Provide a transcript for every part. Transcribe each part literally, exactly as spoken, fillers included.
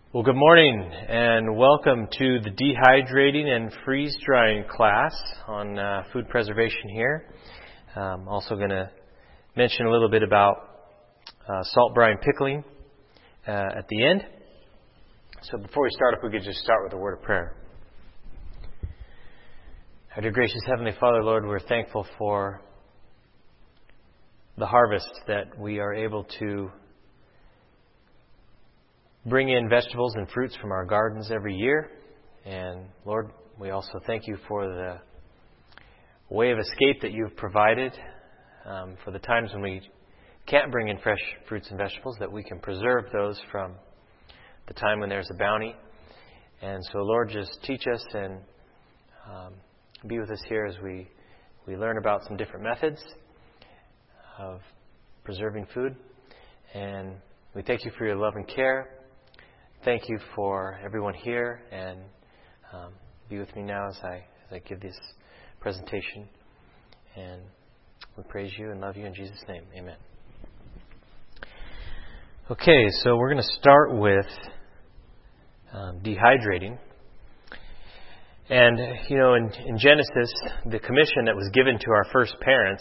Well, good morning and welcome to the dehydrating and freeze drying class on uh, food preservation here. I'm also going to mention a little bit about uh, salt brine pickling uh, at the end. So before we start, if we could just start with a word of prayer. Our dear gracious Heavenly Father, Lord, we're thankful for the harvest that we are able to bring in vegetables and fruits from our gardens every year. And Lord, we also thank you for the way of escape that you've provided um, for the times when we can't bring in fresh fruits and vegetables, that we can preserve those from the time when there's a bounty. And so, Lord, just teach us and um, be with us here as we, we learn about some different methods of preserving food. And we thank you for your love and care. Thank you for everyone here, and um, be with me now as I as I give this presentation. And we praise you and love you in Jesus' name. Amen. Okay, so we're going to start with um, dehydrating. And, you know, in, in Genesis, the commission that was given to our first parents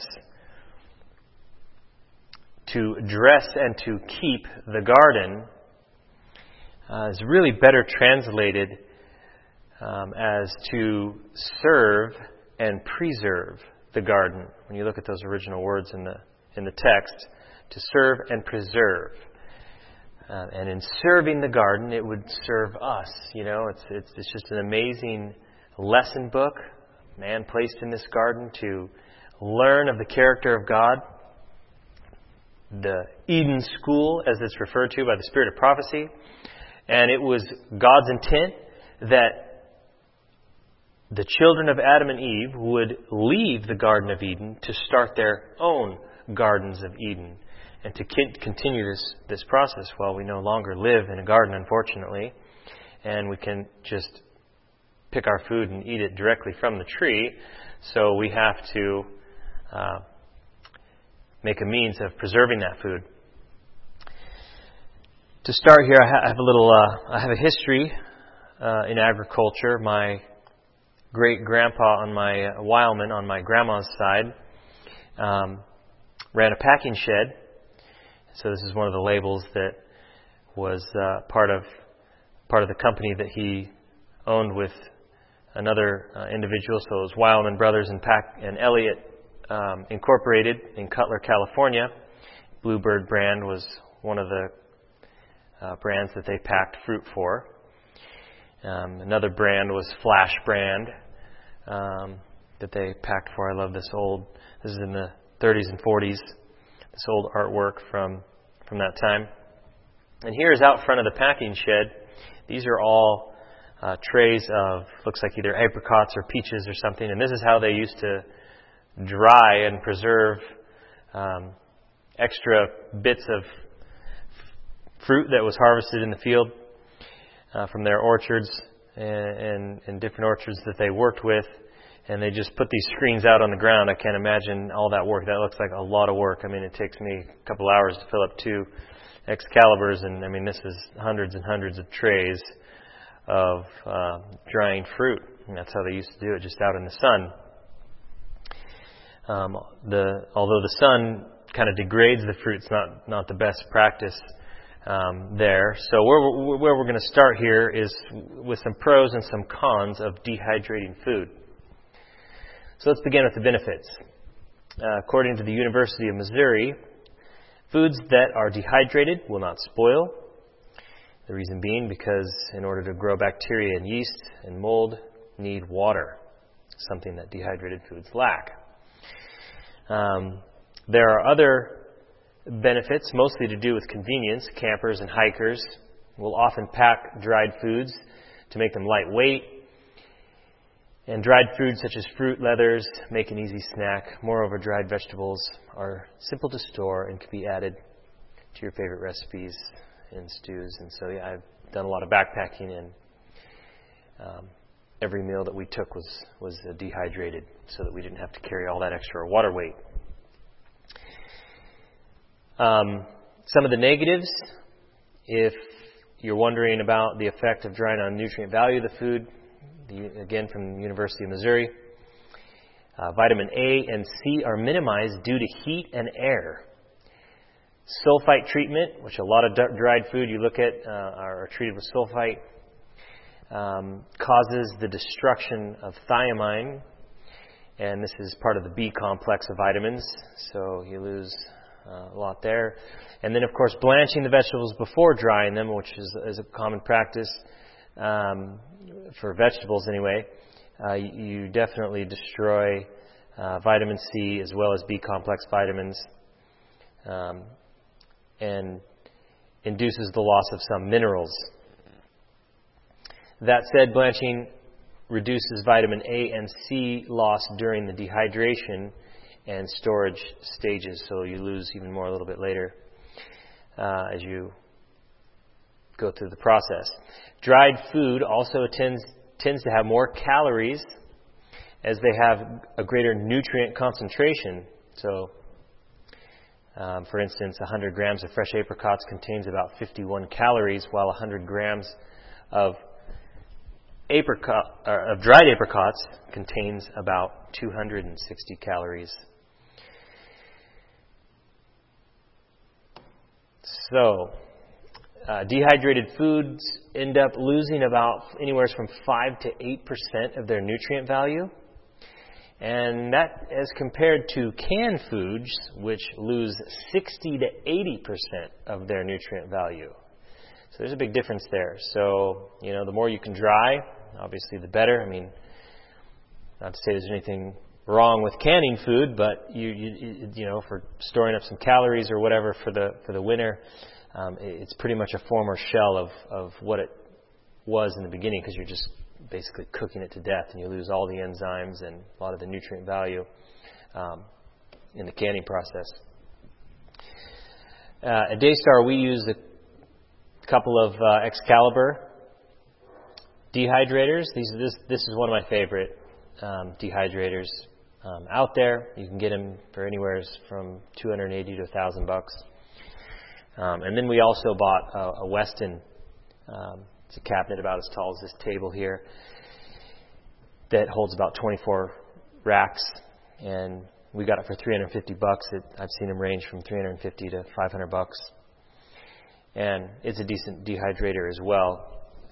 to dress and to keep the garden Uh, is really better translated um, as to serve and preserve the garden. When you look at those original words in the in the text, to serve and preserve. Uh, and in serving the garden, it would serve us. You know, it's it's it's just an amazing lesson book. Man placed in this garden to learn of the character of God. The Eden School, as it's referred to by the Spirit of Prophecy. And it was God's intent that the children of Adam and Eve would leave the Garden of Eden to start their own gardens of Eden and to continue this, this process. Well, we no longer live in a garden, unfortunately, and we can just pick our food and eat it directly from the tree. So we have to uh, make a means of preserving that food. To start here, I have a little, uh, I have a history uh, in agriculture. My great-grandpa on my, uh, Wileman on my grandma's side, um, ran a packing shed. So this is one of the labels that was uh, part of part of the company that he owned with another uh, individual. So it was Wileman Brothers and, Pack, and Elliott um, Incorporated in Cutler, California. Bluebird brand was one of the Uh, brands that they packed fruit for. Um, another brand was Flash brand um, that they packed for. I love this old, this is in the thirties and forties, this old artwork from, from that time. And here's out front of the packing shed. These are all uh, trays of, looks like either apricots or peaches or something. And this is how they used to dry and preserve um, extra bits of fruit that was harvested in the field uh, from their orchards and, and, and different orchards that they worked with. And they just put these screens out on the ground. I can't imagine all that work. That looks like a lot of work. I mean, it takes me a couple hours to fill up two Excaliburs. And, I mean, this is hundreds and hundreds of trays of uh, drying fruit. And that's how they used to do it, just out in the sun. Um, the although the sun kind of degrades the fruit, it's not, not the best practice Um, there. So where we're, where we're going to start here is with some pros and some cons of dehydrating food. So let's begin with the benefits. Uh, according to the University of Missouri, foods that are dehydrated will not spoil. The reason being because in order to grow bacteria and yeast and mold, need water, something that dehydrated foods lack. Um, there are other benefits, mostly to do with convenience. Campers and hikers will often pack dried foods to make them lightweight. And dried foods such as fruit, leathers make an easy snack. Moreover, dried vegetables are simple to store and can be added to your favorite recipes and stews. And so, yeah, I've done a lot of backpacking, and um, every meal that we took was, was uh, dehydrated so that we didn't have to carry all that extra water weight. Um, some of the negatives, if you're wondering about the effect of drying on nutrient value of the food, the, again from the University of Missouri, uh, vitamin A and C are minimized due to heat and air. Sulfite treatment, which a lot of dried food you look at uh, are treated with sulfite, um, causes the destruction of thiamine, and this is part of the B complex of vitamins, so you lose uh, a lot there. And then, of course, blanching the vegetables before drying them, which is, is a common practice um, for vegetables anyway. Uh, you, you definitely destroy uh, vitamin C as well as B complex vitamins. Um, and induces the loss of some minerals. That said, blanching reduces vitamin A and C loss during the dehydration and storage stages, so you lose even more a little bit later uh, as you go through the process. Dried food also tends, tends to have more calories as they have a greater nutrient concentration. So Um, for instance, one hundred grams of fresh apricots contains about fifty-one calories, while one hundred grams of apricot or of dried apricots contains about two hundred sixty calories. So, uh, dehydrated foods end up losing about anywhere from five to eight percent of their nutrient value. And that as compared to canned foods, which lose sixty to eighty percent of their nutrient value. So there's a big difference there. So, you know, the more you can dry, obviously the better. I mean, not to say there's anything wrong with canning food, but you, you, you know, for storing up some calories or whatever for the, for the winter, um, it's pretty much a former shell of, of what it was in the beginning, because you're just basically cooking it to death, and you lose all the enzymes and a lot of the nutrient value um, in the canning process. Uh, at Daystar, we use a couple of uh, Excalibur dehydrators. These, this, this is one of my favorite um, dehydrators um, out there. You can get them for anywhere from two hundred eighty to one thousand bucks. Um, and then we also bought a, a Weston. Um, It's a cabinet about as tall as this table here that holds about twenty-four racks, and we got it for three hundred fifty bucks. It, I've seen them range from three hundred fifty to five hundred bucks, and it's a decent dehydrator as well.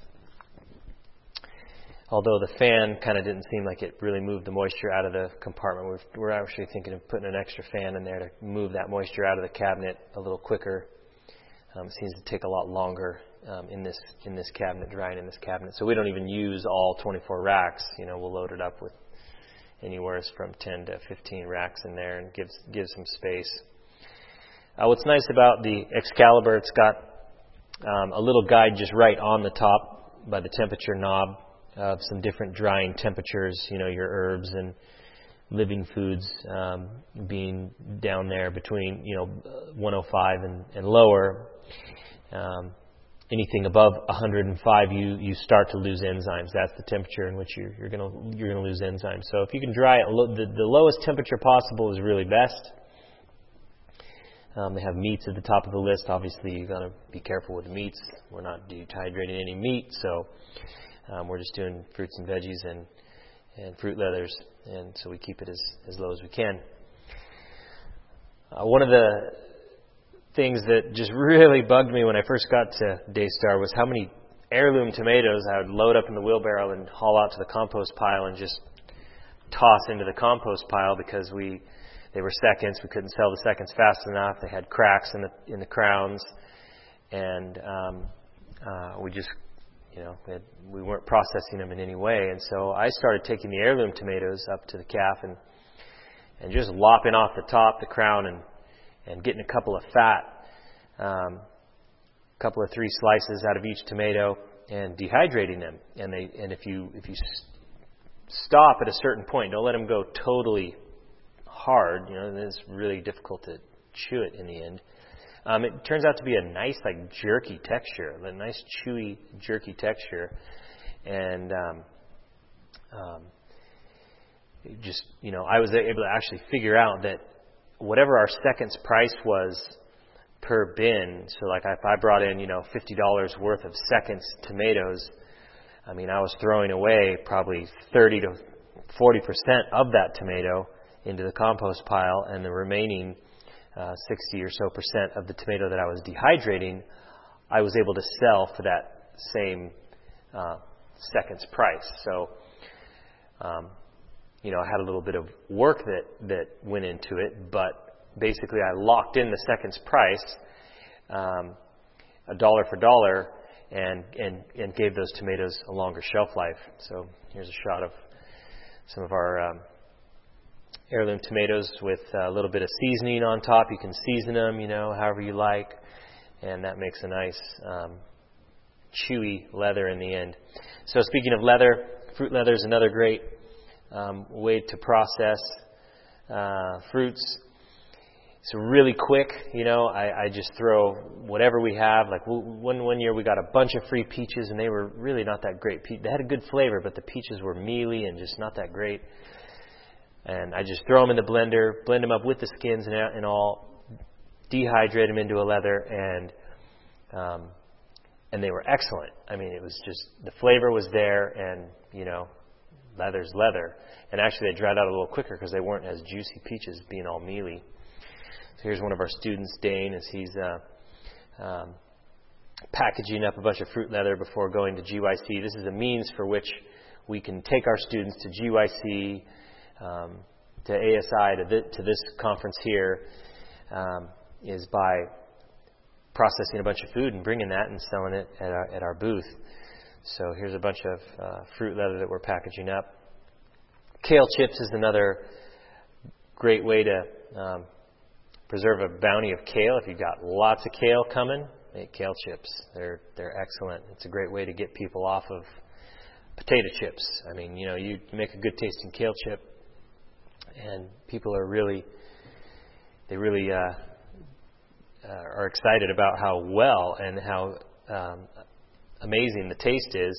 Although the fan kind of didn't seem like it really moved the moisture out of the compartment. We're, we're actually thinking of putting an extra fan in there to move that moisture out of the cabinet a little quicker. Um, it seems to take a lot longer um, in this in this cabinet, drying in this cabinet. So we don't even use all twenty-four racks. You know, we'll load it up with anywhere from ten to fifteen racks in there, and gives gives some space. Uh, what's nice about the Excalibur, it's got um, a little guide just right on the top by the temperature knob of some different drying temperatures. You know, your herbs and living foods um, being down there between, you know, one oh five and, and lower. Um, anything above one hundred five, you, you start to lose enzymes. That's the temperature in which you're, you're going to you're going to lose enzymes. So if you can dry it, lo- the, the lowest temperature possible is really best. Um, they have meats at the top of the list. Obviously, you've got to be careful with the meats. We're not dehydrating any meat, so um, we're just doing fruits and veggies and, and fruit leathers, and so we keep it as, as low as we can. Uh, one of the things that just really bugged me when I first got to Daystar was how many heirloom tomatoes I would load up in the wheelbarrow and haul out to the compost pile and just toss into the compost pile because we they were seconds. We couldn't sell the seconds fast enough. They had cracks in the in the crowns, and um, uh, we just you know we, had, we weren't processing them in any way. And so I started taking the heirloom tomatoes up to the calf and and just lopping off the top, the crown, and and getting a couple of fat, um, a couple of three slices out of each tomato, and dehydrating them. And they and if you if you stop at a certain point, don't let them go totally hard. You know, and it's really difficult to chew it in the end. Um, it turns out to be a nice, like jerky texture, a nice chewy jerky texture, and um, um, it just you know, I was able to actually figure out that whatever our seconds price was per bin. So like if I brought in, you know, fifty dollars worth of Seconds tomatoes, I mean, I was throwing away probably thirty to forty percent of that tomato into the compost pile, and the remaining uh, sixty or so percent of the tomato that I was dehydrating, I was able to sell for that same uh, Seconds price. So, um, you know, I had a little bit of work that, that went into it, but basically I locked in the Seconds price, um, a dollar for dollar, and, and, and gave those tomatoes a longer shelf life. So here's a shot of some of our um, heirloom tomatoes with a little bit of seasoning on top. You can season them, you know, however you like, and that makes a nice um, chewy leather in the end. So speaking of leather, fruit leather is another great um, way to process uh, fruits. It's really quick, you know. I, I just throw whatever we have. Like one one year we got a bunch of free peaches, and they were really not that great. They had a good flavor, but the peaches were mealy and just not that great. And I just throw them in the blender, blend them up with the skins and, and all, dehydrate them into a leather, and um, and they were excellent. I mean, it was just, the flavor was there, and, you know, leather's leather. And actually they dried out a little quicker because they weren't as juicy peaches, being all mealy. So here's one of our students, Dane, as he's uh, um, packaging up a bunch of fruit leather before going to G Y C. This is a means for which we can take our students to G Y C, um, to A S I, to, th- to this conference here, um, is by processing a bunch of food and bringing that and selling it at our, at our booth. So here's a bunch of uh, fruit leather that we're packaging up. Kale chips is another great way to um, preserve a bounty of kale. If you've got lots of kale coming, make kale chips. They're they're excellent. It's a great way to get people off of potato chips. I mean, you know, you make a good tasting kale chip, and people are really, they really uh, uh, are excited about how well and how um, amazing the taste is.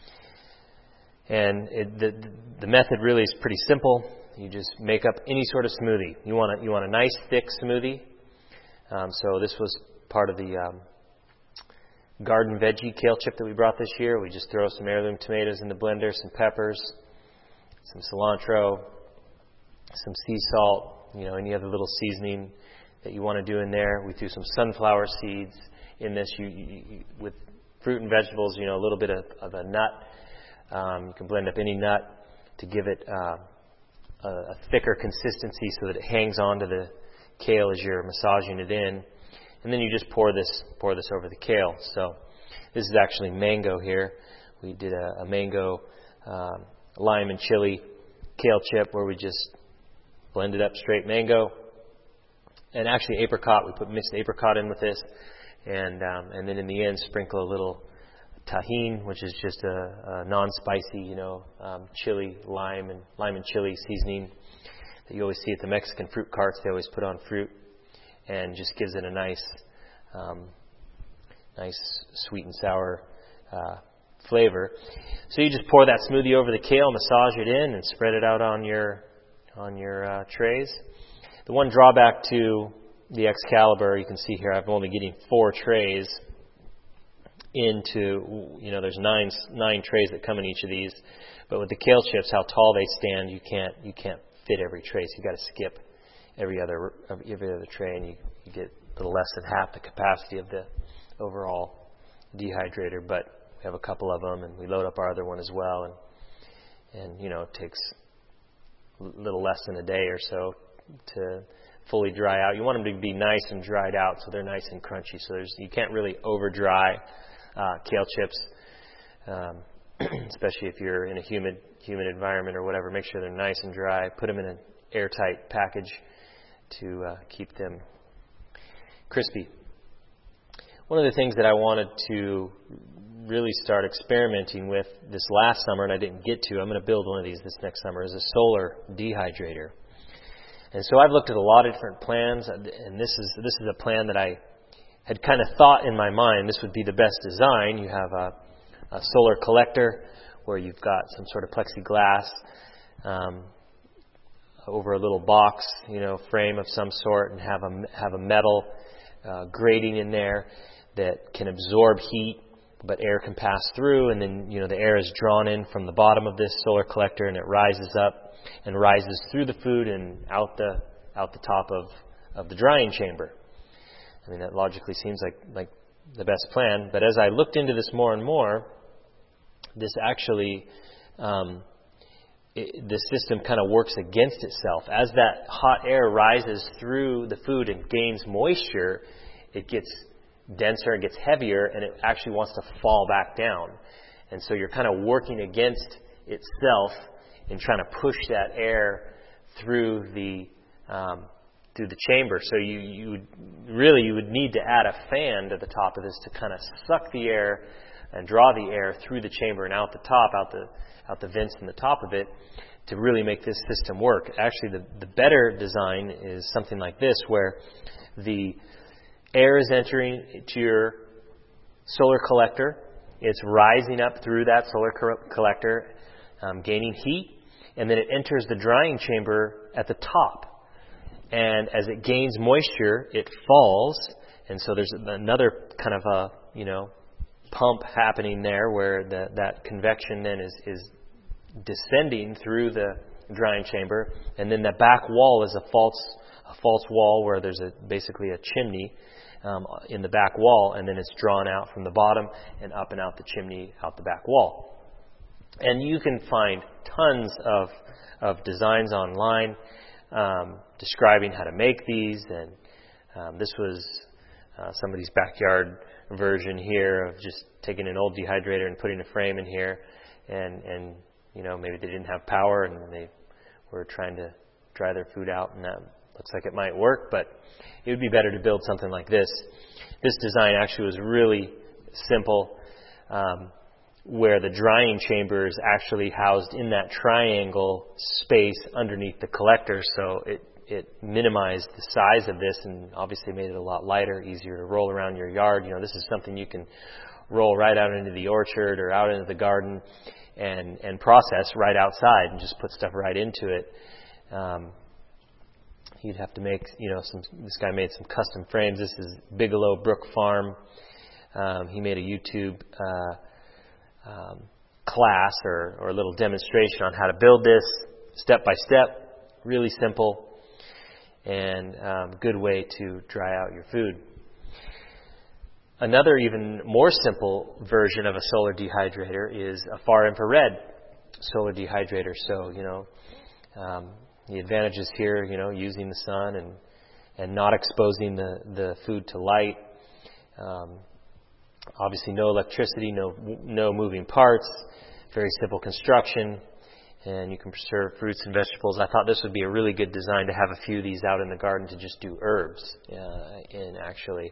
And it, the the method really is pretty simple. You just make up any sort of smoothie. You want a, you want a nice thick smoothie. Um, so this was part of the um, garden veggie kale chip that we brought this year. We just throw some heirloom tomatoes in the blender, some peppers, some cilantro, some sea salt, you know, any other little seasoning that you want to do in there. We threw some sunflower seeds in this. You, you, you, with fruit and vegetables, you know, a little bit of, of a nut. Um, you can blend up any nut to give it uh, a, a thicker consistency so that it hangs onto the kale as you're massaging it in. And then you just pour this pour this over the kale. So this is actually mango here. We did a, a mango um, lime and chili kale chip where we just blended up straight mango. And actually apricot, we put mixed apricot in with this. And um, and then in the end sprinkle a little tahine, which is just a, a non-spicy, you know, um, chili, lime, and lime and chili seasoning that you always see at the Mexican fruit carts. They always put on fruit, and just gives it a nice, um, nice sweet and sour uh, flavor. So you just pour that smoothie over the kale, massage it in, and spread it out on your on your uh, trays. The one drawback to the Excalibur, you can see here, I'm only getting four trays into, you know, there's nine nine trays that come in each of these, but with the kale chips, how tall they stand, you can't you can't fit every tray, so you got to skip every other every other tray, and you, you get a little less than half the capacity of the overall dehydrator. But we have a couple of them, and we load up our other one as well, and and you know, it takes a little less than a day or so to fully dry out. You want them to be nice and dried out, so they're nice and crunchy. So there's you can't really over dry Uh, kale chips, um, especially if you're in a humid humid environment or whatever. Make sure they're nice and dry. Put them in an airtight package to uh, keep them crispy. One of the things that I wanted to really start experimenting with this last summer, and I didn't get to, I'm going to build one of these this next summer, is a solar dehydrator. And so I've looked at a lot of different plans, and this is this is a plan that I had kind of thought in my mind this would be the best design. You have a, a solar collector where you've got some sort of plexiglass um, over a little box, you know, frame of some sort, and have a have a metal uh, grating in there that can absorb heat, but air can pass through, and then, you know, the air is drawn in from the bottom of this solar collector, and it rises up and rises through the food and out the out the top of, of the drying chamber. I mean, that logically seems like, like the best plan. But as I looked into this more and more, this actually, um, it, this system kind of works against itself. As that hot air rises through the food and gains moisture, it gets denser, it gets heavier, and it actually wants to fall back down. And so you're kind of working against itself in trying to push that air through the um, through the chamber. So you you would, really you would need to add a fan to the top of this to kind of suck the air and draw the air through the chamber and out the top, out the out the vents in the top of it, to really make this system work. Actually, the the better design is something like this, where the air is entering to your solar collector. It's rising up through that solar co- collector, um, gaining heat, and then it enters the drying chamber at the top. And as it gains moisture, it falls, and so there's another kind of a, you know, pump happening there where the, that convection then is, is descending through the drying chamber, and then the back wall is a false a false wall where there's a basically a chimney um, in the back wall, and then it's drawn out from the bottom and up and out the chimney, out the back wall. And you can find tons of of designs online um, describing how to make these, and um, this was uh, somebody's backyard version here of just taking an old dehydrator and putting a frame in here, and and you know, maybe they didn't have power and they were trying to dry their food out, and that looks like it might work, but it would be better to build something like this. This design actually was really simple, um, where the drying chamber is actually housed in that triangle space underneath the collector, so it, it minimized the size of this and obviously made it a lot lighter, easier to roll around your yard. You know, this is something you can roll right out into the orchard or out into the garden and, and process right outside and just put stuff right into it. Um, You'd have to make, you know, some. This guy made some custom frames. This is Bigelow Brook Farm. Um, he made a YouTube uh, um, class or, or a little demonstration on how to build this step by step. Really simple and um, good way to dry out your food. Another even more simple version of a solar dehydrator is a far infrared solar dehydrator. So, you know, um, the advantages here, you know, using the sun and and not exposing the, the food to light. Um, obviously, no electricity, no no moving parts. Very simple construction, and you can preserve fruits and vegetables. I thought this would be a really good design to have a few of these out in the garden to just do herbs uh, in, actually.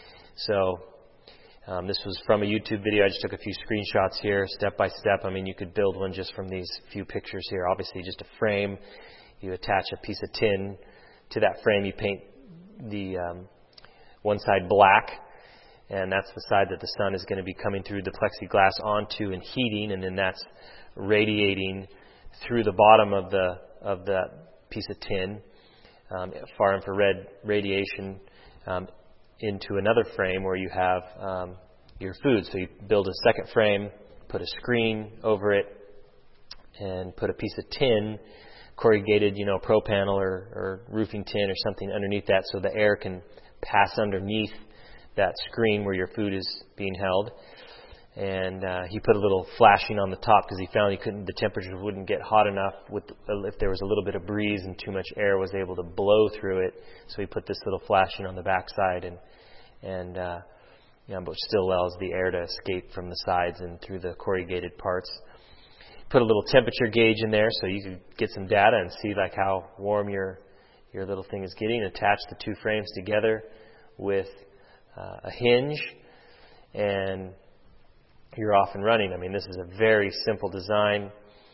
So um, this was from a YouTube video. I just took a few screenshots here, step by step. I mean, you could build one just from these few pictures here. Obviously, just a frame. You attach a piece of tin to that frame. You paint the um, one side black, and that's the side that the sun is going to be coming through the plexiglass onto and heating, and then that's radiating through the bottom of the of that piece of tin, um, far infrared radiation um, into another frame where you have um, your food. So you build a second frame, put a screen over it, and put a piece of tin, corrugated, you know, pro panel or, or roofing tin or something underneath that, so the air can pass underneath that screen where your food is being held. And uh, he put a little flashing on the top because he found he couldn't, the temperature wouldn't get hot enough with if there was a little bit of breeze and too much air was able to blow through it. So he put this little flashing on the backside, and and uh, you know, but still allows the air to escape from the sides and through the corrugated parts. Put a little temperature gauge in there so you can get some data and see like how warm your your little thing is getting. Attach the two frames together with uh, a hinge, and you're off and running. I mean, this is a very simple design.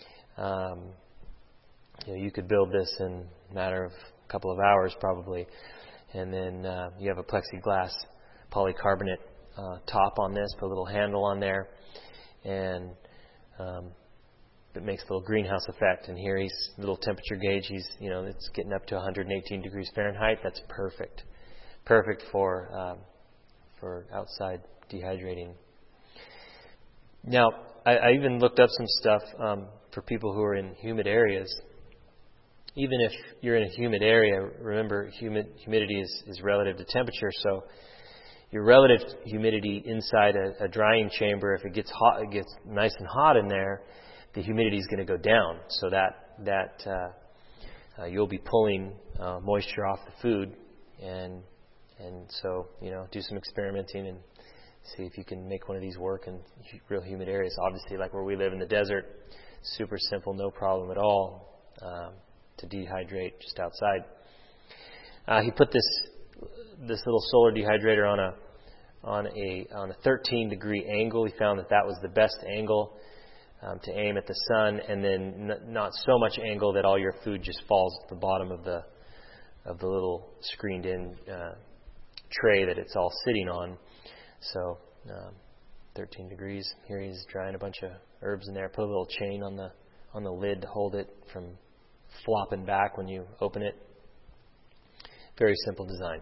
Um, you know, you could build this in a matter of a couple of hours probably, and then uh, you have a plexiglass polycarbonate uh, top on this, put a little handle on there, and um, it makes a little greenhouse effect. And here he's little temperature gauge. He's, you know, it's getting up to one hundred eighteen degrees Fahrenheit. That's perfect, perfect for um, for outside dehydrating. Now, I, I even looked up some stuff um, for people who are in humid areas. Even if you're in a humid area, remember humid, humidity is, is relative to temperature. So your relative humidity inside a, a drying chamber, if it gets hot, it gets nice and hot in there, the humidity is going to go down. So that that uh, uh, you'll be pulling uh, moisture off the food, and and so you know do some experimenting and see if you can make one of these work in real humid areas. Obviously, like where we live in the desert, super simple, no problem at all um, to dehydrate just outside. Uh, he put this this little solar dehydrator on a on a on a thirteen degree angle. He found that that was the best angle um, to aim at the sun, and then n- not so much angle that all your food just falls at the bottom of the of the little screened in uh, tray that it's all sitting on. So um, thirteen degrees. Here he's drying a bunch of herbs in there. Put a little chain on the on the lid to hold it from flopping back when you open it. Very simple design.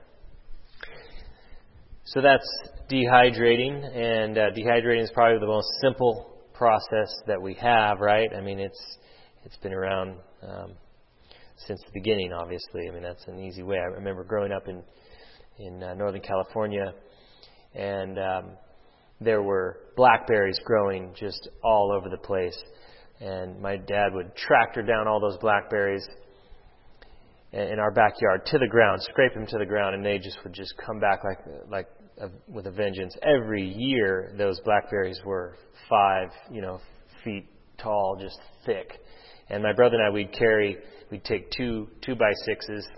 So that's dehydrating, and uh, dehydrating is probably the most simple process that we have, right? I mean, it's it's been around um, since the beginning, obviously. I mean, that's an easy way. I remember growing up in in uh, Northern California, and um, there were blackberries growing just all over the place. And my dad would tractor down all those blackberries in our backyard to the ground, scrape them to the ground, and they just would just come back like like a, with a vengeance. Every year, those blackberries were five, you know, feet tall, just thick. And my brother and I, we'd carry, we'd take two two by sixes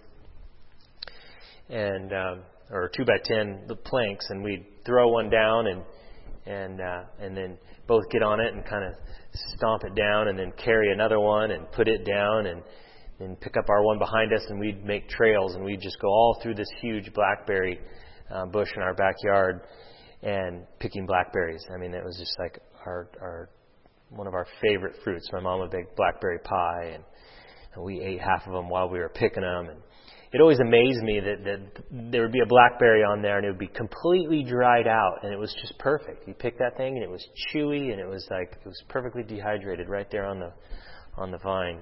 and um, or two by ten the planks, and we'd throw one down and and uh, and then both get on it and kind of stomp it down, and then carry another one and put it down, and and pick up our one behind us, and we'd make trails, and we'd just go all through this huge blackberry uh, bush in our backyard and picking blackberries. I mean, it was just like our our one of our favorite fruits. My mom would bake blackberry pie, and, and we ate half of them while we were picking them. And it always amazed me that, that there would be a blackberry on there, and it would be completely dried out, and it was just perfect. You pick that thing, and it was chewy, and it was like it was perfectly dehydrated right there on the on the vine.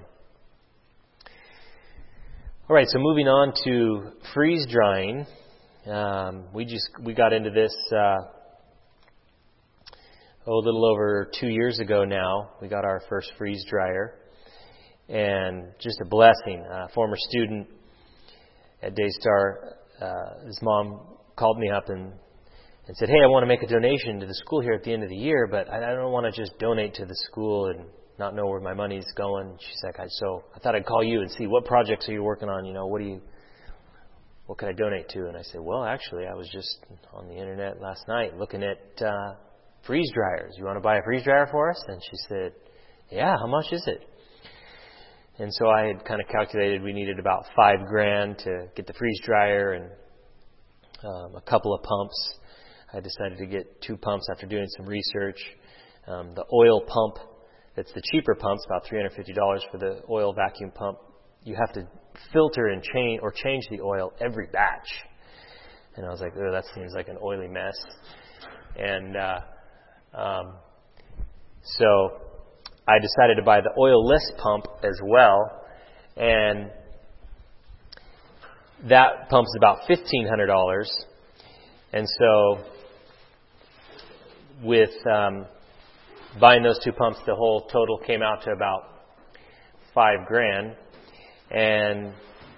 All right, so moving on to freeze drying. Um, we just we got into this uh, oh, a little over two years ago now. We got our first freeze dryer, and just a blessing. A former student at Daystar, uh, his mom called me up and and said, "Hey, I want to make a donation to the school here at the end of the year, but I, I don't want to just donate to the school and not know where my money's going." She's like, I, so I thought I'd call you and see what projects are you working on? You know, what do you, what can I donate to? And I said, well, actually, I was just on the internet last night looking at uh, freeze dryers. You want to buy a freeze dryer for us? And she said, yeah, how much is it? And so I had kind of calculated we needed about five grand to get the freeze dryer and um, a couple of pumps. I decided to get two pumps after doing some research. Um, the oil pump, it's the cheaper pumps, about three hundred fifty dollars for the oil vacuum pump. You have to filter and change or change the oil every batch. And I was like, oh, that seems like an oily mess. And uh, um, so I decided to buy the oil-less pump as well. And that pump's about fifteen hundred dollars. And so with um, buying those two pumps, the whole total came out to about five grand. And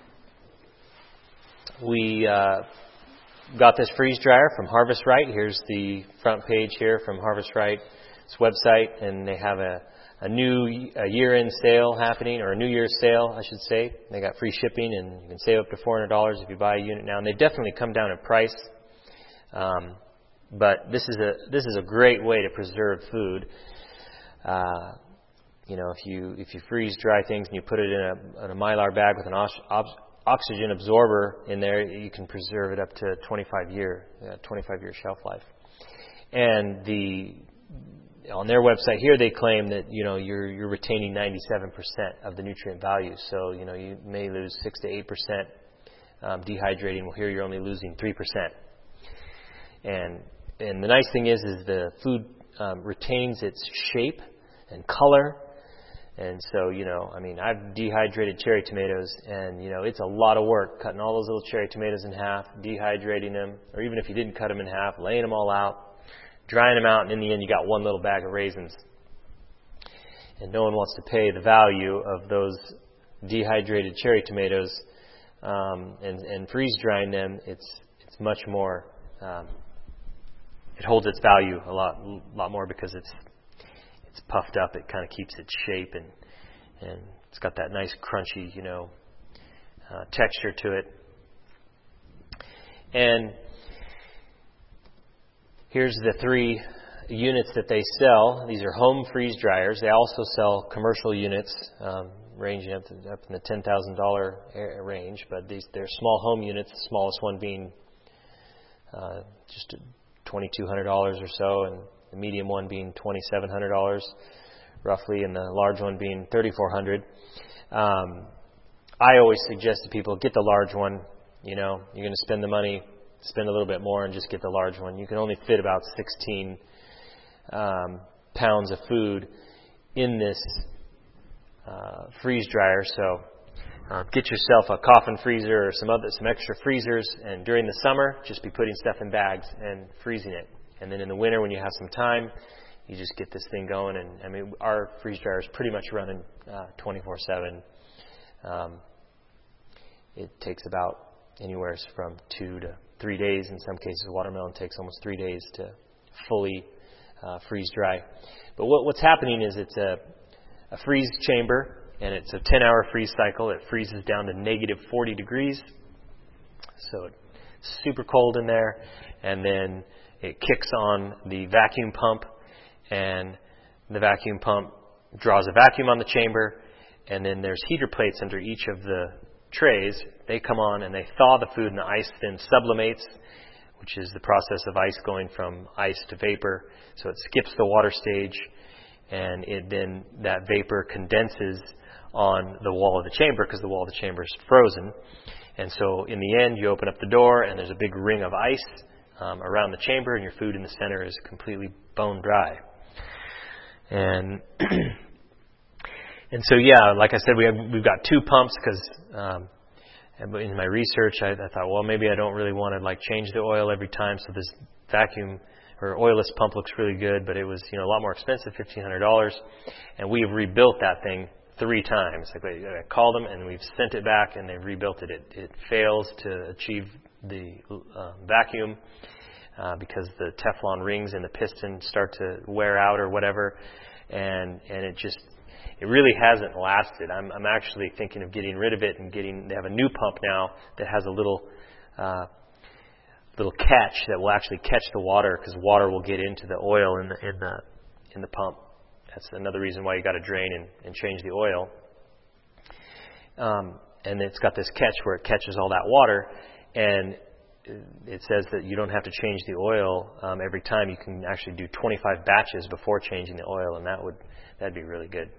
we uh, got this freeze dryer from Harvest Right. Here's the front page here from Harvest Right's website, and they have a, a new a year-end sale happening, or a New Year's sale, I should say. They got free shipping, and you can save up to four hundred dollars if you buy a unit now. And they've definitely come down in price. Um, but this is a this is a great way to preserve food. Uh, you know, if you if you freeze dry things and you put it in a, in a Mylar bag with an os- ob- oxygen absorber in there, you can preserve it up to twenty-five year uh, twenty-five year shelf life. And the on their website here, they claim that you know you're you're retaining ninety-seven percent of the nutrient value. So you know you may lose six to eight percent um, dehydrating. Well, here you're only losing three percent. And and the nice thing is, is the food um, retains its shape and color. And so, you know, I mean, I've dehydrated cherry tomatoes, and, you know, it's a lot of work cutting all those little cherry tomatoes in half, dehydrating them, or even if you didn't cut them in half, laying them all out, drying them out, and in the end you got one little bag of raisins. And no one wants to pay the value of those dehydrated cherry tomatoes um, and, and freeze drying them. It's it's much more. Um, it holds its value a lot lot more because it's it's puffed up. It kind of keeps its shape, and and it's got that nice crunchy, you know, uh, texture to it. And here's the three units that they sell. These are home freeze dryers. They also sell commercial units, um, ranging up, to, up in the ten thousand dollars range. But these they're small home units. The smallest one being uh, just twenty-two hundred dollars or so, and the medium one being twenty-seven hundred dollars, roughly, and the large one being thirty-four hundred dollars. Um, I always suggest to people, get the large one. You know, you're going to spend the money, spend a little bit more, and just get the large one. You can only fit about sixteen um, pounds of food in this uh, freeze dryer. So uh, get yourself a coffin freezer or some other some extra freezers, and during the summer, just be putting stuff in bags and freezing it. And then in the winter, when you have some time, you just get this thing going. And I mean, our freeze dryer is pretty much running uh, twenty-four seven. Um, it takes about anywhere from two to three days. In some cases, watermelon takes almost three days to fully uh, freeze dry. But what, what's happening is it's a, a freeze chamber, and it's a ten-hour freeze cycle. It freezes down to negative forty degrees, so it's super cold in there. And then it kicks on the vacuum pump, and the vacuum pump draws a vacuum on the chamber, and then there's heater plates under each of the trays. They come on and they thaw the food, and the ice then sublimates, which is the process of ice going from ice to vapor. So it skips the water stage, and it then that vapor condenses on the wall of the chamber because the wall of the chamber is frozen. And so in the end, you open up the door, and there's a big ring of ice um, around the chamber, and your food in the center is completely bone dry. And and so, yeah, like I said, we have, we've got two pumps because um, in my research, I, I thought, well, maybe I don't really want to like change the oil every time. So this vacuum or oilless pump looks really good, but it was, you know, a lot more expensive, fifteen hundred dollars. And we've rebuilt that thing three times. Like I called them, and we've sent it back, and they've rebuilt it. It, it fails to achieve the uh, vacuum uh, because the Teflon rings in the piston start to wear out or whatever, and and it just it really hasn't lasted. I'm I'm actually thinking of getting rid of it and getting. They have a new pump now that has a little uh, little catch that will actually catch the water, because water will get into the oil in the in the in the pump. That's another reason why you got to drain and, and change the oil. Um, and it's got this catch where it catches all that water, and it says that you don't have to change the oil um, every time. You can actually do twenty-five batches before changing the oil, and that would that'd be really good.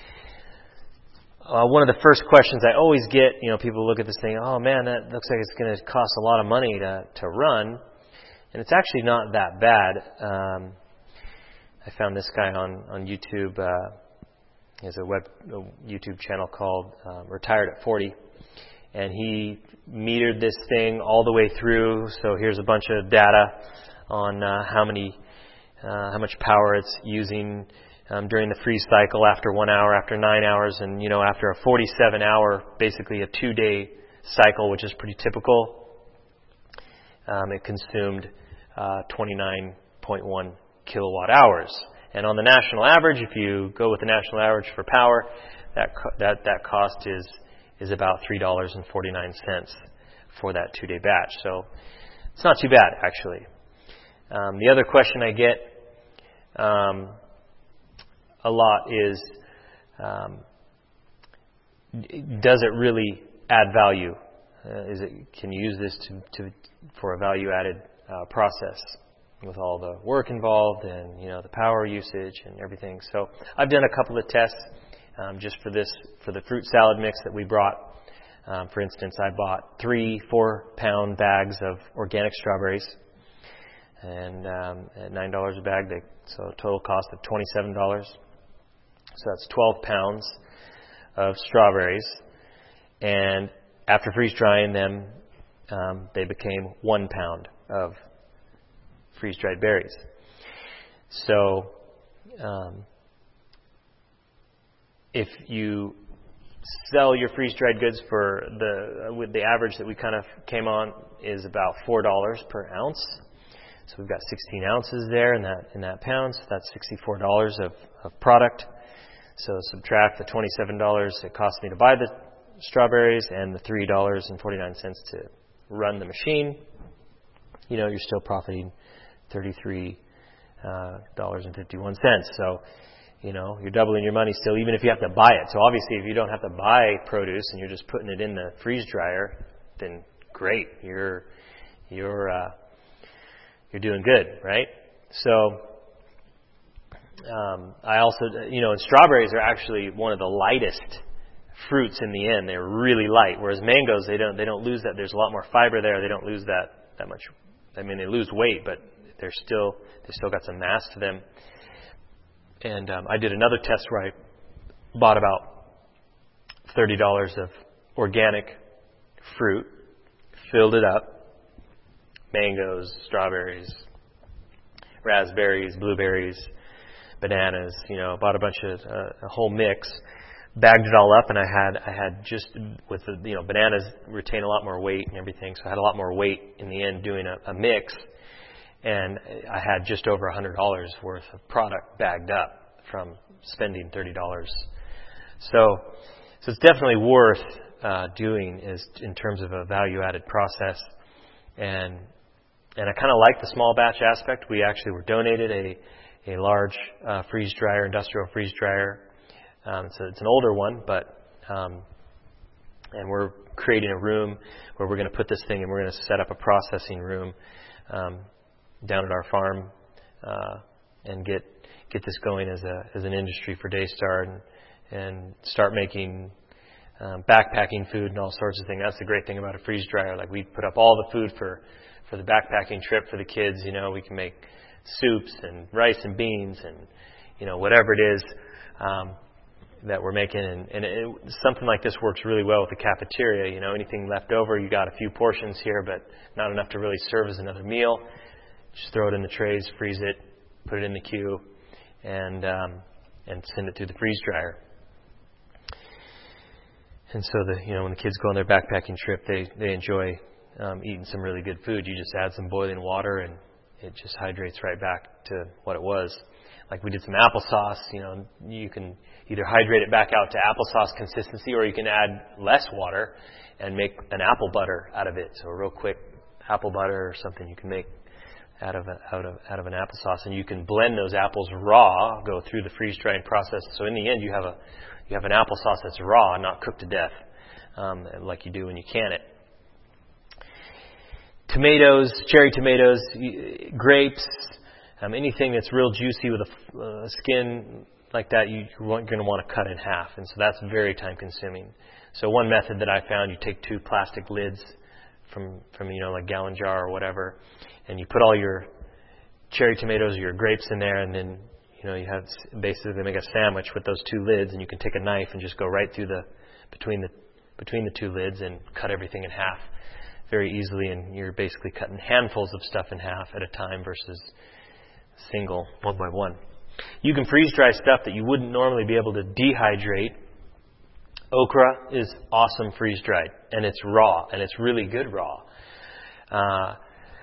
Uh, one of the first questions I always get, you know, people look at this thing, oh man, that looks like it's going to cost a lot of money to to run, and it's actually not that bad. Um, I found this guy on on YouTube. Uh, he has a web a YouTube channel called uh, Retired at forty, and he metered this thing all the way through. So here's a bunch of data on uh, how many uh, how much power it's using um, during the freeze cycle, after one hour, after nine hours, and you know after a forty-seven hour, basically a two-day cycle, which is pretty typical. Um, it consumed uh, twenty-nine point one kilowatt hours. And on the national average, if you go with the national average for power, that co- that that cost is is about three dollars and forty-nine cents for that two-day batch. So it's not too bad, actually. Um, the other question I get um, a lot is, um, does it really add value? Uh, is it can you use this to, to for a value-added uh, process, with all the work involved and, you know, the power usage and everything. So I've done a couple of tests um, just for this, for the fruit salad mix that we brought Um, for instance, I bought three four-pound bags of organic strawberries, and um, at nine dollars a bag, they, so a total cost of twenty-seven dollars. So that's twelve pounds of strawberries. And after freeze-drying them, um, they became one pound of freeze-dried berries. So um, if you sell your freeze-dried goods for the uh, with the average that we kind of came on is about four dollars per ounce. So we've got sixteen ounces there in that in that pound. So that's sixty-four dollars of, of product. So subtract the twenty-seven dollars it cost me to buy the strawberries and the three dollars and forty-nine cents to run the machine. You know, you're still profiting thirty-three dollars and fifty-one cents. So, you know, you're doubling your money still, even if you have to buy it. So obviously, if you don't have to buy produce and you're just putting it in the freeze dryer, then great, you're you're uh, you're doing good, right? So, um, I also, you know, and strawberries are actually one of the lightest fruits in the end. They're really light, whereas mangoes, they don't they don't lose that. There's a lot more fiber there. They don't lose that that much. I mean, they lose weight, but they're still they still got some mass to them. And um, I did another test where I bought about thirty dollars of organic fruit, filled it up, mangoes, strawberries, raspberries, blueberries, bananas. You know, bought a bunch of uh, a whole mix, bagged it all up, and I had I had just with the you know bananas retain a lot more weight and everything, so I had a lot more weight in the end doing a, a mix. And I had just over one hundred dollars worth of product bagged up from spending thirty dollars. So, so it's definitely worth uh, doing is in terms of a value-added process. And and I kind of like the small batch aspect. We actually were donated a a large uh, freeze dryer, industrial freeze dryer. Um, it's, a, it's an older one, but um, and we're creating a room where we're going to put this thing, and we're going to set up a processing room Um, down at our farm uh, and get get this going as a as an industry for Daystar and and start making um, backpacking food and all sorts of things. That's the great thing about a freeze dryer. Like we put up all the food for for the backpacking trip for the kids. You know, we can make soups and rice and beans and you know whatever it is um, that we're making. And, and it, something like this works really well with the cafeteria. You know, anything left over, you got a few portions here, but not enough to really serve as another meal. Just throw it in the trays, freeze it, put it in the queue, and um, and send it through the freeze dryer. And so the you know when the kids go on their backpacking trip, they they enjoy um, eating some really good food. You just add some boiling water, and it just hydrates right back to what it was. Like we did some applesauce. You know, you can either hydrate it back out to applesauce consistency, or you can add less water and make an apple butter out of it. So a real quick apple butter or something you can make out of a, out of out of an applesauce, and you can blend those apples raw, go through the freeze drying process. So in the end, you have a you have an applesauce that's raw, not cooked to death, um, like you do when you can it. Tomatoes, cherry tomatoes, grapes, um, anything that's real juicy with a uh, skin like that, you, you're going to want to cut in half, and so that's very time consuming. So one method that I found, you take two plastic lids from from you know like gallon jar or whatever. And you put all your cherry tomatoes or your grapes in there, and then you know you have basically make a sandwich with those two lids, and you can take a knife and just go right through the between the between the two lids and cut everything in half very easily. And you're basically cutting handfuls of stuff in half at a time versus single one by one. You can freeze dry stuff that you wouldn't normally be able to dehydrate. Okra is awesome freeze dried, and it's raw, and it's really good raw. Uh,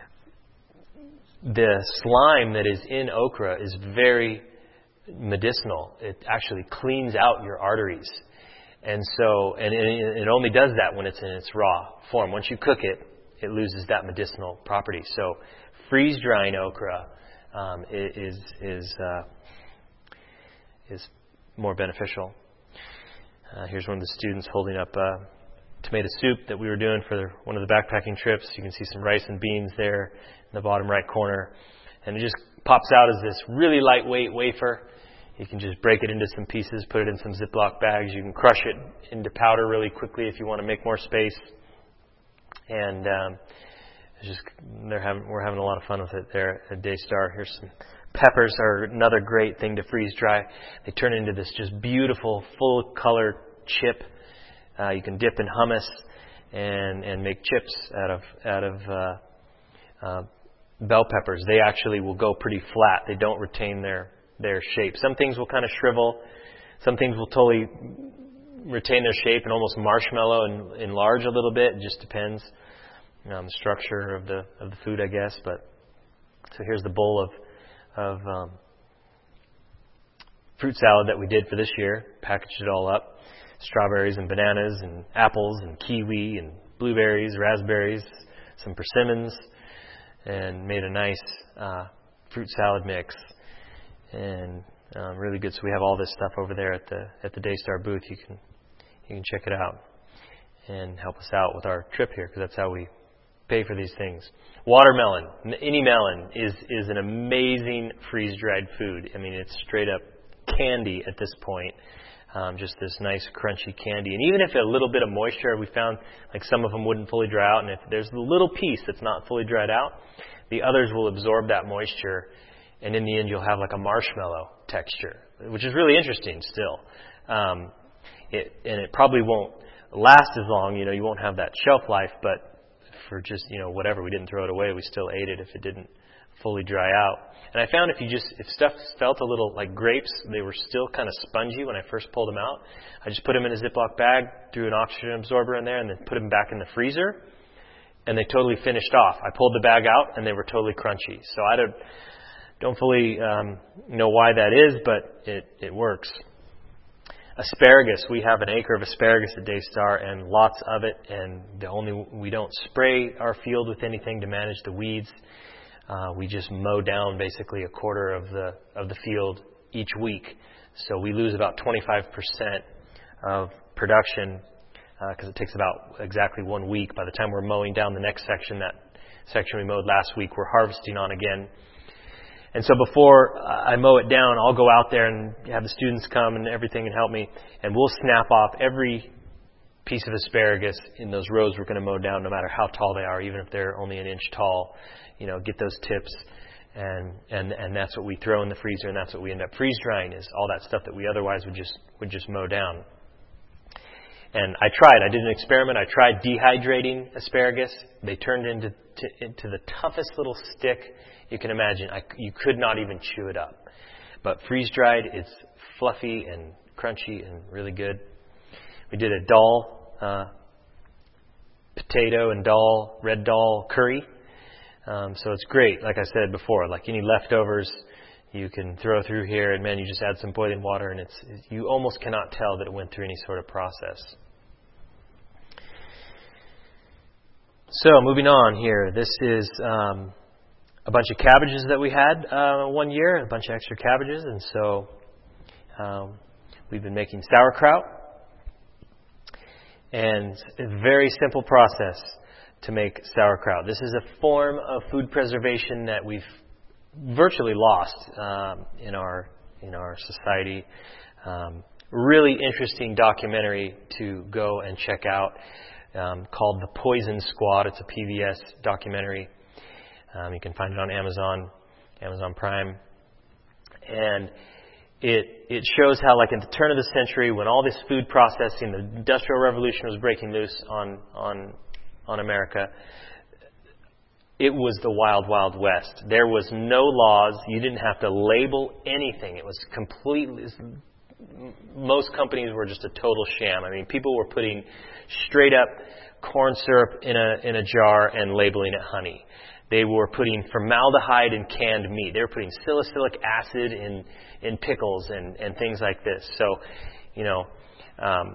The slime that is in okra is very medicinal. It actually cleans out your arteries. And so, and it, it only does that when it's in its raw form. Once you cook it, it loses that medicinal property. So freeze drying okra um, is is uh, is more beneficial. Uh, here's one of the students holding up uh, tomato soup that we were doing for one of the backpacking trips. You can see some rice and beans there in the bottom right corner. And it just pops out as this really lightweight wafer. You can just break it into some pieces, put it in some Ziploc bags. You can crush it into powder really quickly if you want to make more space. And um, it's just they're having we're having a lot of fun with it there at Daystar. Here's some peppers are another great thing to freeze dry. They turn into this just beautiful, full color chip. Uh, you can dip in hummus and and make chips out of out of uh, uh, bell peppers. They actually will go pretty flat. They don't retain their their shape. Some things will kind of shrivel. Some things will totally retain their shape and almost marshmallow and enlarge a little bit. It just depends on the structure of the of the food, I guess. But so here's the bowl of of um, fruit salad that we did for this year. Packaged it all up. Strawberries and bananas and apples and kiwi and blueberries, raspberries, some persimmons, and made a nice uh, fruit salad mix. And um, really good. So we have all this stuff over there at the at the Daystar booth. You can you can check it out and help us out with our trip here, because that's how we pay for these things. Watermelon, any melon, is is an amazing freeze-dried food. I mean, it's straight up candy at this point. Um, just this nice crunchy candy. And even if a little bit of moisture, we found like some of them wouldn't fully dry out, and if there's a little piece that's not fully dried out, the others will absorb that moisture, and in the end you'll have like a marshmallow texture, which is really interesting still. Um, it, and it probably won't last as long, you know, you won't have that shelf life, but for just, you know, whatever, we didn't throw it away, we still ate it if it didn't fully dry out. And I found if you just, if stuff felt a little like grapes, they were still kind of spongy when I first pulled them out. I just put them in a Ziploc bag, threw an oxygen absorber in there, and then put them back in the freezer, and they totally finished off. I pulled the bag out, and they were totally crunchy. So I don't, don't fully um, know why that is, but it, it works. Asparagus, we have an acre of asparagus at Daystar and lots of it, and the only we don't spray our field with anything to manage the weeds. Uh, we just mow down basically a quarter of the of the field each week, so we lose about twenty-five percent of production because uh, it takes about exactly one week. By the time we're mowing down the next section, that section we mowed last week, we're harvesting on again. And so before I mow it down, I'll go out there and have the students come and everything and help me, and we'll snap off every piece of asparagus in those rows we're going to mow down, no matter how tall they are, even if they're only an inch tall. You know, get those tips, and, and and that's what we throw in the freezer, and that's what we end up freeze drying, is all that stuff that we otherwise would just would just mow down. And I tried. I did an experiment. I tried dehydrating asparagus. They turned into to, into the toughest little stick you can imagine. I, you could not even chew it up. But freeze dried, it's fluffy and crunchy and really good. We did a dal uh, potato and dal red dal curry. Um, so it's great, like I said before, like any leftovers you can throw through here, and man, you just add some boiling water, and it's you almost cannot tell that it went through any sort of process. So moving on here, this is um, a bunch of cabbages that we had uh, one year, a bunch of extra cabbages, and so um, we've been making sauerkraut, and it's a very simple process to make sauerkraut. This is a form of food preservation that we've virtually lost um, in our in our society. Um, really interesting documentary to go and check out um, called The Poison Squad. It's a P B S documentary. Um, you can find it on Amazon, Amazon Prime, and it it shows how, like, at the turn of the century, when all this food processing, the Industrial Revolution was breaking loose on on on America, it was the wild, wild west. There was no laws. You didn't have to label anything. It was completely, most companies were just a total sham. I mean, people were putting straight up corn syrup in a in a jar and labeling it honey. They were putting formaldehyde in canned meat. They were putting salicylic acid in in pickles and, and things like this. So, you know, um,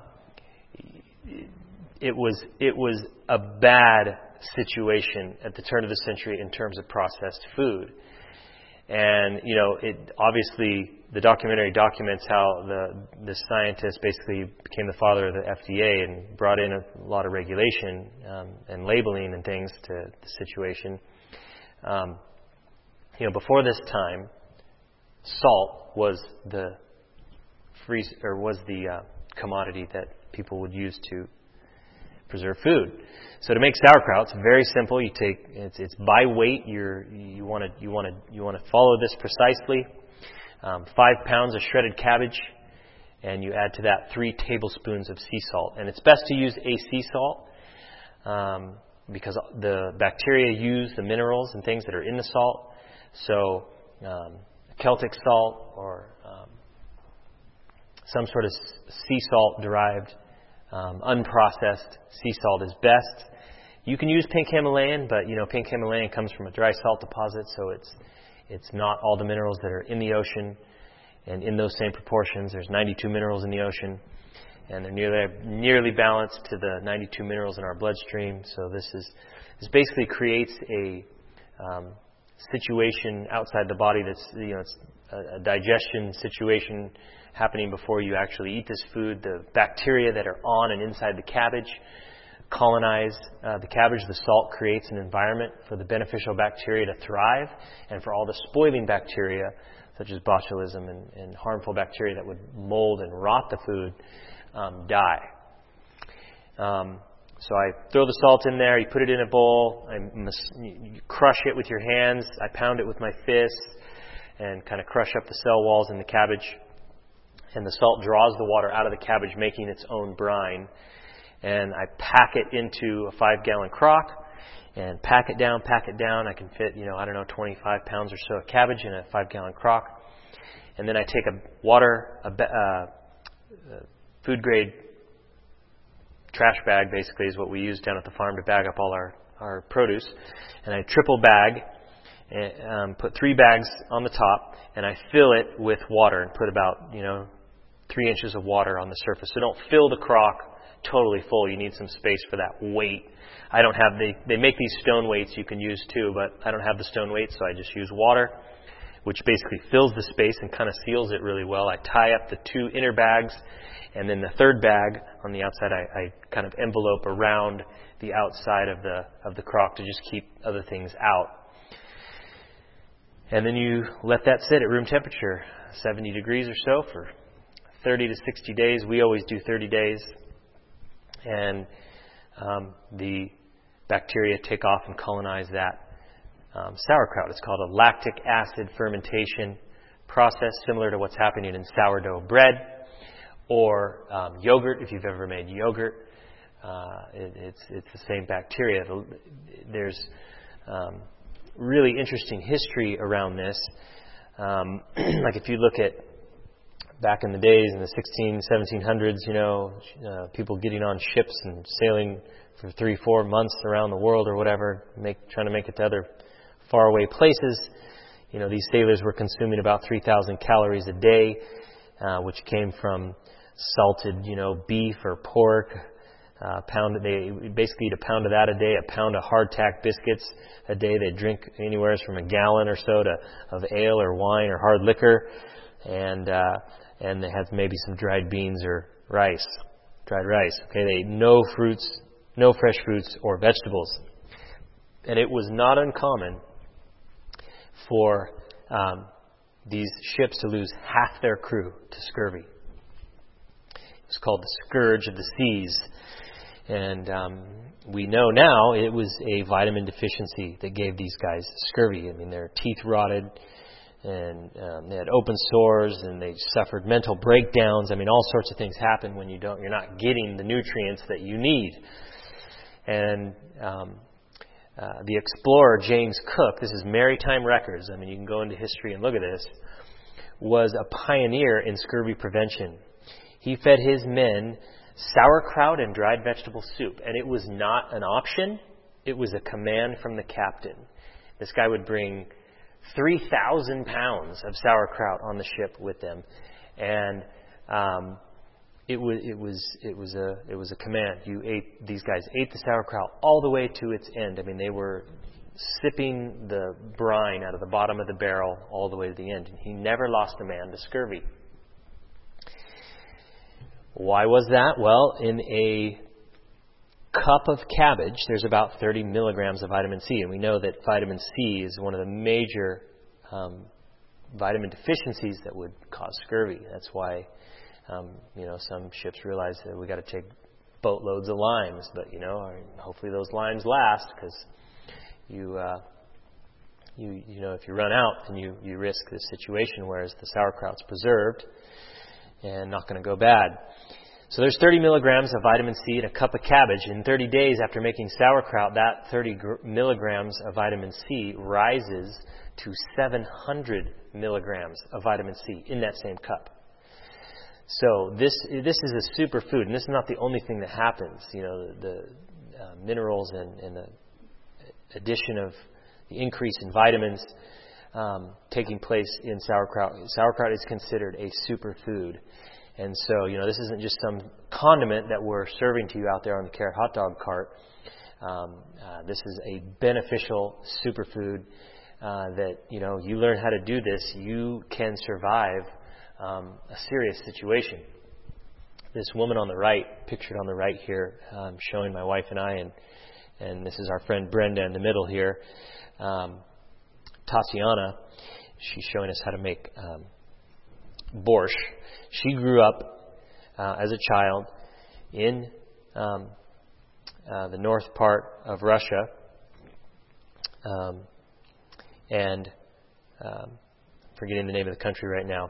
it was it was a bad situation at the turn of the century in terms of processed food. And, you know, it obviously, the documentary documents how the the scientist basically became the father of the F D A and brought in a lot of regulation um, and labeling and things to the situation. Um, you know, before this time, salt was the freeze or was the uh, commodity that people would use to preserve food. So to make sauerkraut, it's very simple. You take it's it's by weight. You're you want to you want to you want to follow this precisely. Um, five pounds of shredded cabbage, and you add to that three tablespoons of sea salt. And it's best to use a sea salt um, because the bacteria use the minerals and things that are in the salt. So um, Celtic salt or um, some sort of sea salt derived, um, unprocessed sea salt is best. You can use pink Himalayan, but you know pink Himalayan comes from a dry salt deposit, so it's it's not all the minerals that are in the ocean, and in those same proportions. There's ninety-two minerals in the ocean, and they're nearly nearly balanced to the ninety-two minerals in our bloodstream. So this is this basically creates a um, situation outside the body that's you know it's a, a digestion situation happening before you actually eat this food. The bacteria that are on and inside the cabbage colonize uh, the cabbage. The salt creates an environment for the beneficial bacteria to thrive, and for all the spoiling bacteria, such as botulism and, and harmful bacteria that would mold and rot the food, um, die. Um, so I throw the salt in there. You put it in a bowl. I must, you crush it with your hands. I pound it with my fists and kind of crush up the cell walls in the cabbage. And the salt draws the water out of the cabbage, making its own brine. And I pack it into a five-gallon crock and pack it down, pack it down. I can fit, you know, I don't know, twenty-five pounds or so of cabbage in a five-gallon crock. And then I take a water, a, uh, food-grade trash bag, basically, is what we use down at the farm to bag up all our, our produce. And I triple bag, and um, put three bags on the top, and I fill it with water and put about, you know, three inches of water on the surface. So don't fill the crock totally full. You need some space for that weight. I don't have, they, they make these stone weights you can use too, but I don't have the stone weight, so I just use water, which basically fills the space and kind of seals it really well. I tie up the two inner bags, and then the third bag on the outside, I, I kind of envelope around the outside of the of the crock to just keep other things out. And then you let that sit at room temperature, seventy degrees or so, for thirty to sixty days. We always do thirty days. And um, the bacteria take off and colonize that um, sauerkraut. It's called a lactic acid fermentation process, similar to what's happening in sourdough bread or um, yogurt. If you've ever made yogurt, uh, it, it's it's the same bacteria. There's um, really interesting history around this. Um, like if you look at back in the days in the sixteen, seventeen hundreds, you know, uh, people getting on ships and sailing for three, four months around the world or whatever, make, trying to make it to other faraway places. You know, these sailors were consuming about three thousand calories a day, uh, which came from salted, you know, beef or pork. Uh, pound, they basically eat a pound of that a day, a pound of hardtack biscuits a day. They drink anywhere from a gallon or so to of ale or wine or hard liquor, and uh, and they have maybe some dried beans or rice, dried rice. Okay, they eat no fruits, no fresh fruits or vegetables, and it was not uncommon for um, these ships to lose half their crew to scurvy. It was called the scourge of the seas. And um, we know now it was a vitamin deficiency that gave these guys scurvy. I mean, their teeth rotted, and um, they had open sores, and they suffered mental breakdowns. I mean, all sorts of things happen when you don't, you're not getting the nutrients that you need. And um, uh, the explorer James Cook, this is Maritime Records. I mean, you can go into history and look at this. Was a pioneer in scurvy prevention. He fed his men sauerkraut and dried vegetable soup. And it was not an option. It was a command from the captain. This guy would bring three thousand pounds of sauerkraut on the ship with them. And um, it was it was it was a it was a command. You ate these guys ate the sauerkraut all the way to its end. I mean, they were sipping the brine out of the bottom of the barrel all the way to the end. And he never lost a man to scurvy. Why was that? Well, in a cup of cabbage, there's about thirty milligrams of vitamin C. And we know that vitamin C is one of the major um, vitamin deficiencies that would cause scurvy. That's why, um, you know, some ships realize that we got to take boatloads of limes, but you know, hopefully those limes last, because you, uh, you, you know, if you run out, then you, you risk this situation. Whereas the sauerkraut's preserved and not going to go bad. So there's thirty milligrams of vitamin C in a cup of cabbage. In thirty days after making sauerkraut, that thirty gr- milligrams of vitamin C rises to seven hundred milligrams of vitamin C in that same cup. So this this is a superfood, and this is not the only thing that happens. You know, the, the uh, minerals and, and the addition of the increase in vitamins um, taking place in sauerkraut. Sauerkraut is considered a superfood. And so, you know, this isn't just some condiment that we're serving to you out there on the carrot hot dog cart. Um, uh, this is a beneficial superfood uh, that, you know, you learn how to do this, you can survive um, a serious situation. This woman on the right, pictured on the right here, um, showing my wife and I, and, and this is our friend Brenda in the middle here, um, Tatiana. She's showing us how to make um, borscht. She grew up uh, as a child in um, uh, the north part of Russia, um, and um, forgetting the name of the country right now.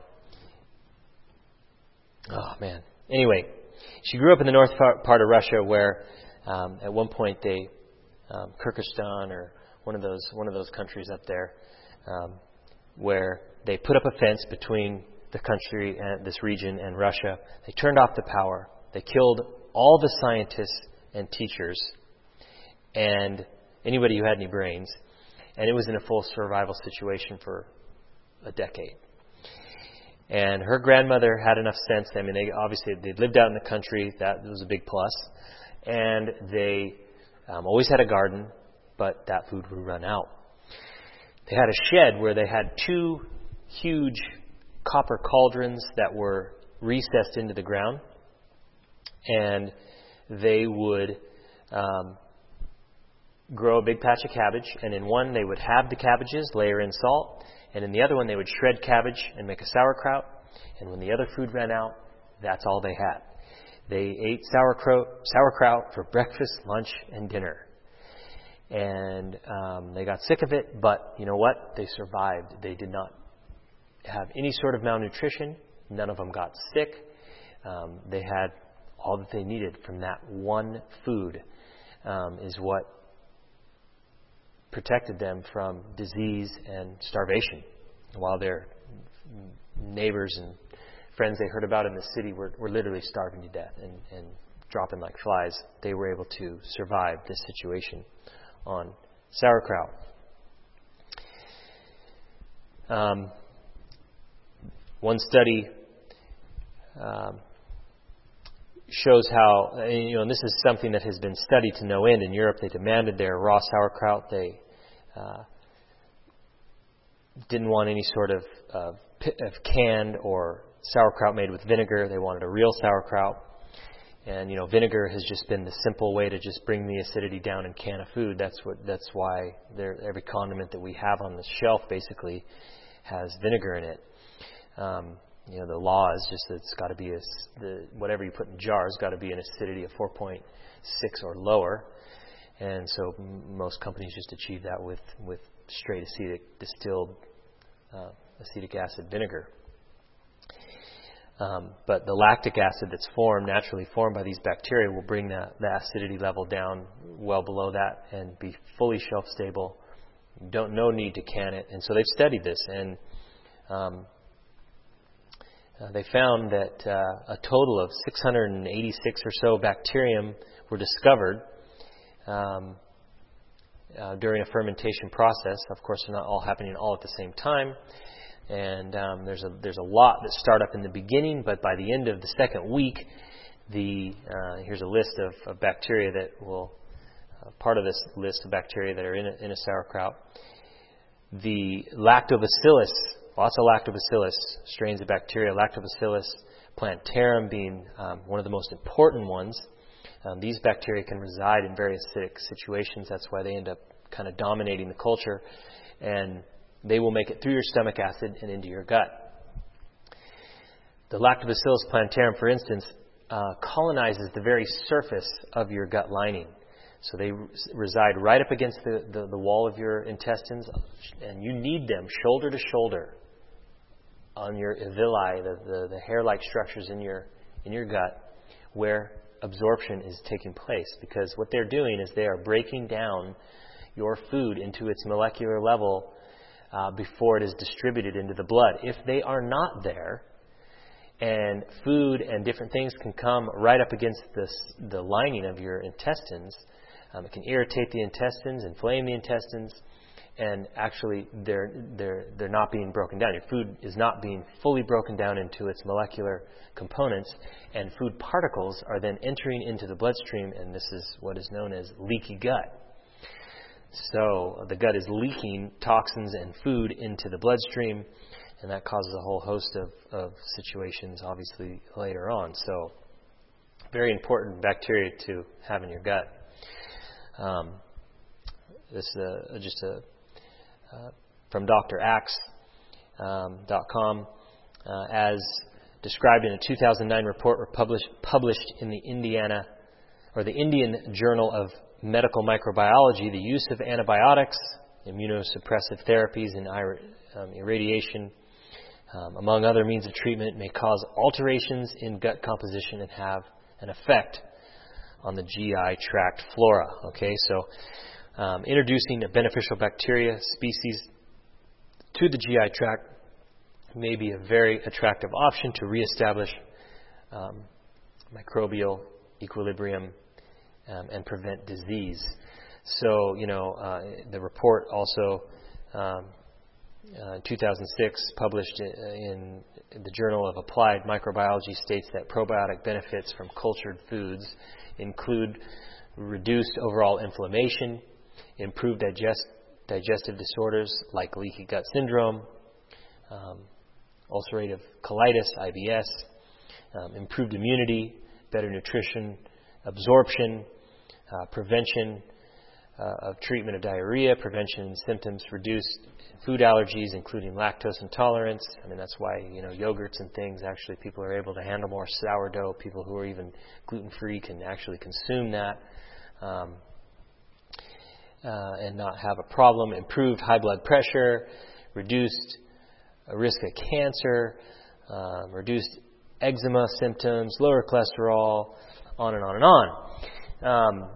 Oh man. Anyway, she grew up in the north part of Russia, where um, at one point they, um, Kyrgyzstan or one of those one of those countries up there, um, where they put up a fence between the country and this region and Russia. They turned off the power. They killed all the scientists and teachers and anybody who had any brains. And it was in a full survival situation for a decade. And her grandmother had enough sense. I mean, they obviously they lived out in the country. That was a big plus. And they um, always had a garden, but that food would run out. They had a shed where they had two huge copper cauldrons that were recessed into the ground, and they would um, grow a big patch of cabbage, and in one they would halve the cabbages, layer in salt, and in the other one they would shred cabbage and make a sauerkraut, and when the other food ran out, that's all they had. They ate sauerkraut, sauerkraut for breakfast, lunch, and dinner. And um, they got sick of it, but you know what? They survived. They did not have any sort of malnutrition. None of them got sick. Um, they had all that they needed from that one food um, is what protected them from disease and starvation. While their neighbors and friends they heard about in the city were, were literally starving to death and, and dropping like flies, they were able to survive this situation on sauerkraut. Um, One study um, shows how, you know, and this is something that has been studied to no end. In Europe, they demanded their raw sauerkraut. They uh, didn't want any sort of, of, of canned or sauerkraut made with vinegar. They wanted a real sauerkraut. And, you know, vinegar has just been the simple way to just bring the acidity down in can of food. That's what. That's why every condiment that we have on the shelf basically has vinegar in it. Um, you know, the law is just that it's got to be a, the whatever you put in jars got to be an acidity of four point six or lower, and so m- most companies just achieve that with with straight acetic distilled uh, acetic acid vinegar. Um, but the lactic acid that's formed naturally formed by these bacteria will bring that the acidity level down well below that and be fully shelf stable. You don't no need to can it, and so they've studied this and. Um, Uh, they found that uh, a total of six hundred eighty-six or so bacterium were discovered um, uh, during a fermentation process. Of course, they're not all happening all at the same time, and um, there's a there's a lot that start up in the beginning, but by the end of the second week, the uh, here's a list of, of bacteria that will uh, part of this list of bacteria that are in a, in a sauerkraut. The lactobacillus. Lots of lactobacillus strains of bacteria. Lactobacillus plantarum being um, one of the most important ones. Um, these bacteria can reside in very acidic situations. That's why they end up kind of dominating the culture. And they will make it through your stomach acid and into your gut. The Lactobacillus plantarum, for instance, uh, colonizes the very surface of your gut lining. So they reside right up against the, the, the wall of your intestines, and you need them shoulder to shoulder on your villi, the, the, the hair-like structures in your in your gut, where absorption is taking place. Because what they're doing is they are breaking down your food into its molecular level uh, before it is distributed into the blood. If they are not there, and food and different things can come right up against the the lining of your intestines, um, it can irritate the intestines, inflame the intestines, and actually they're they're they're not being broken down. Your food is not being fully broken down into its molecular components, and food particles are then entering into the bloodstream, and this is what is known as leaky gut. So the gut is leaking toxins and food into the bloodstream, and that causes a whole host of, of situations, obviously, later on. So very important bacteria to have in your gut. Um, this is a, just a uh, from Doctor Axe dot com, uh, as described in a two thousand nine report published published in the Indiana or the Indian Journal of Medical Microbiology. The use of antibiotics, immunosuppressive therapies, and um, irradiation, um, among other means of treatment, may cause alterations in gut composition and have an effect on the G I tract flora. Okay, so um, introducing a beneficial bacteria species to the G I tract may be a very attractive option to reestablish um, microbial equilibrium um, and prevent disease. So, you know, uh, the report also, um, uh, two thousand six, published in the Journal of Applied Microbiology, states that probiotic benefits from cultured foods include reduced overall inflammation, improved digest, digestive disorders like leaky gut syndrome, um, ulcerative colitis, I B S, um, improved immunity, better nutrition, absorption, uh, prevention uh, of treatment of diarrhea, prevention of symptoms, reduced food allergies, including lactose intolerance. I mean, that's why, you know, yogurts and things, actually people are able to handle more sourdough. People who are even gluten-free can actually consume that um, uh, and not have a problem. Improved high blood pressure, reduced risk of cancer, um, reduced eczema symptoms, lower cholesterol, on and on and on. Um,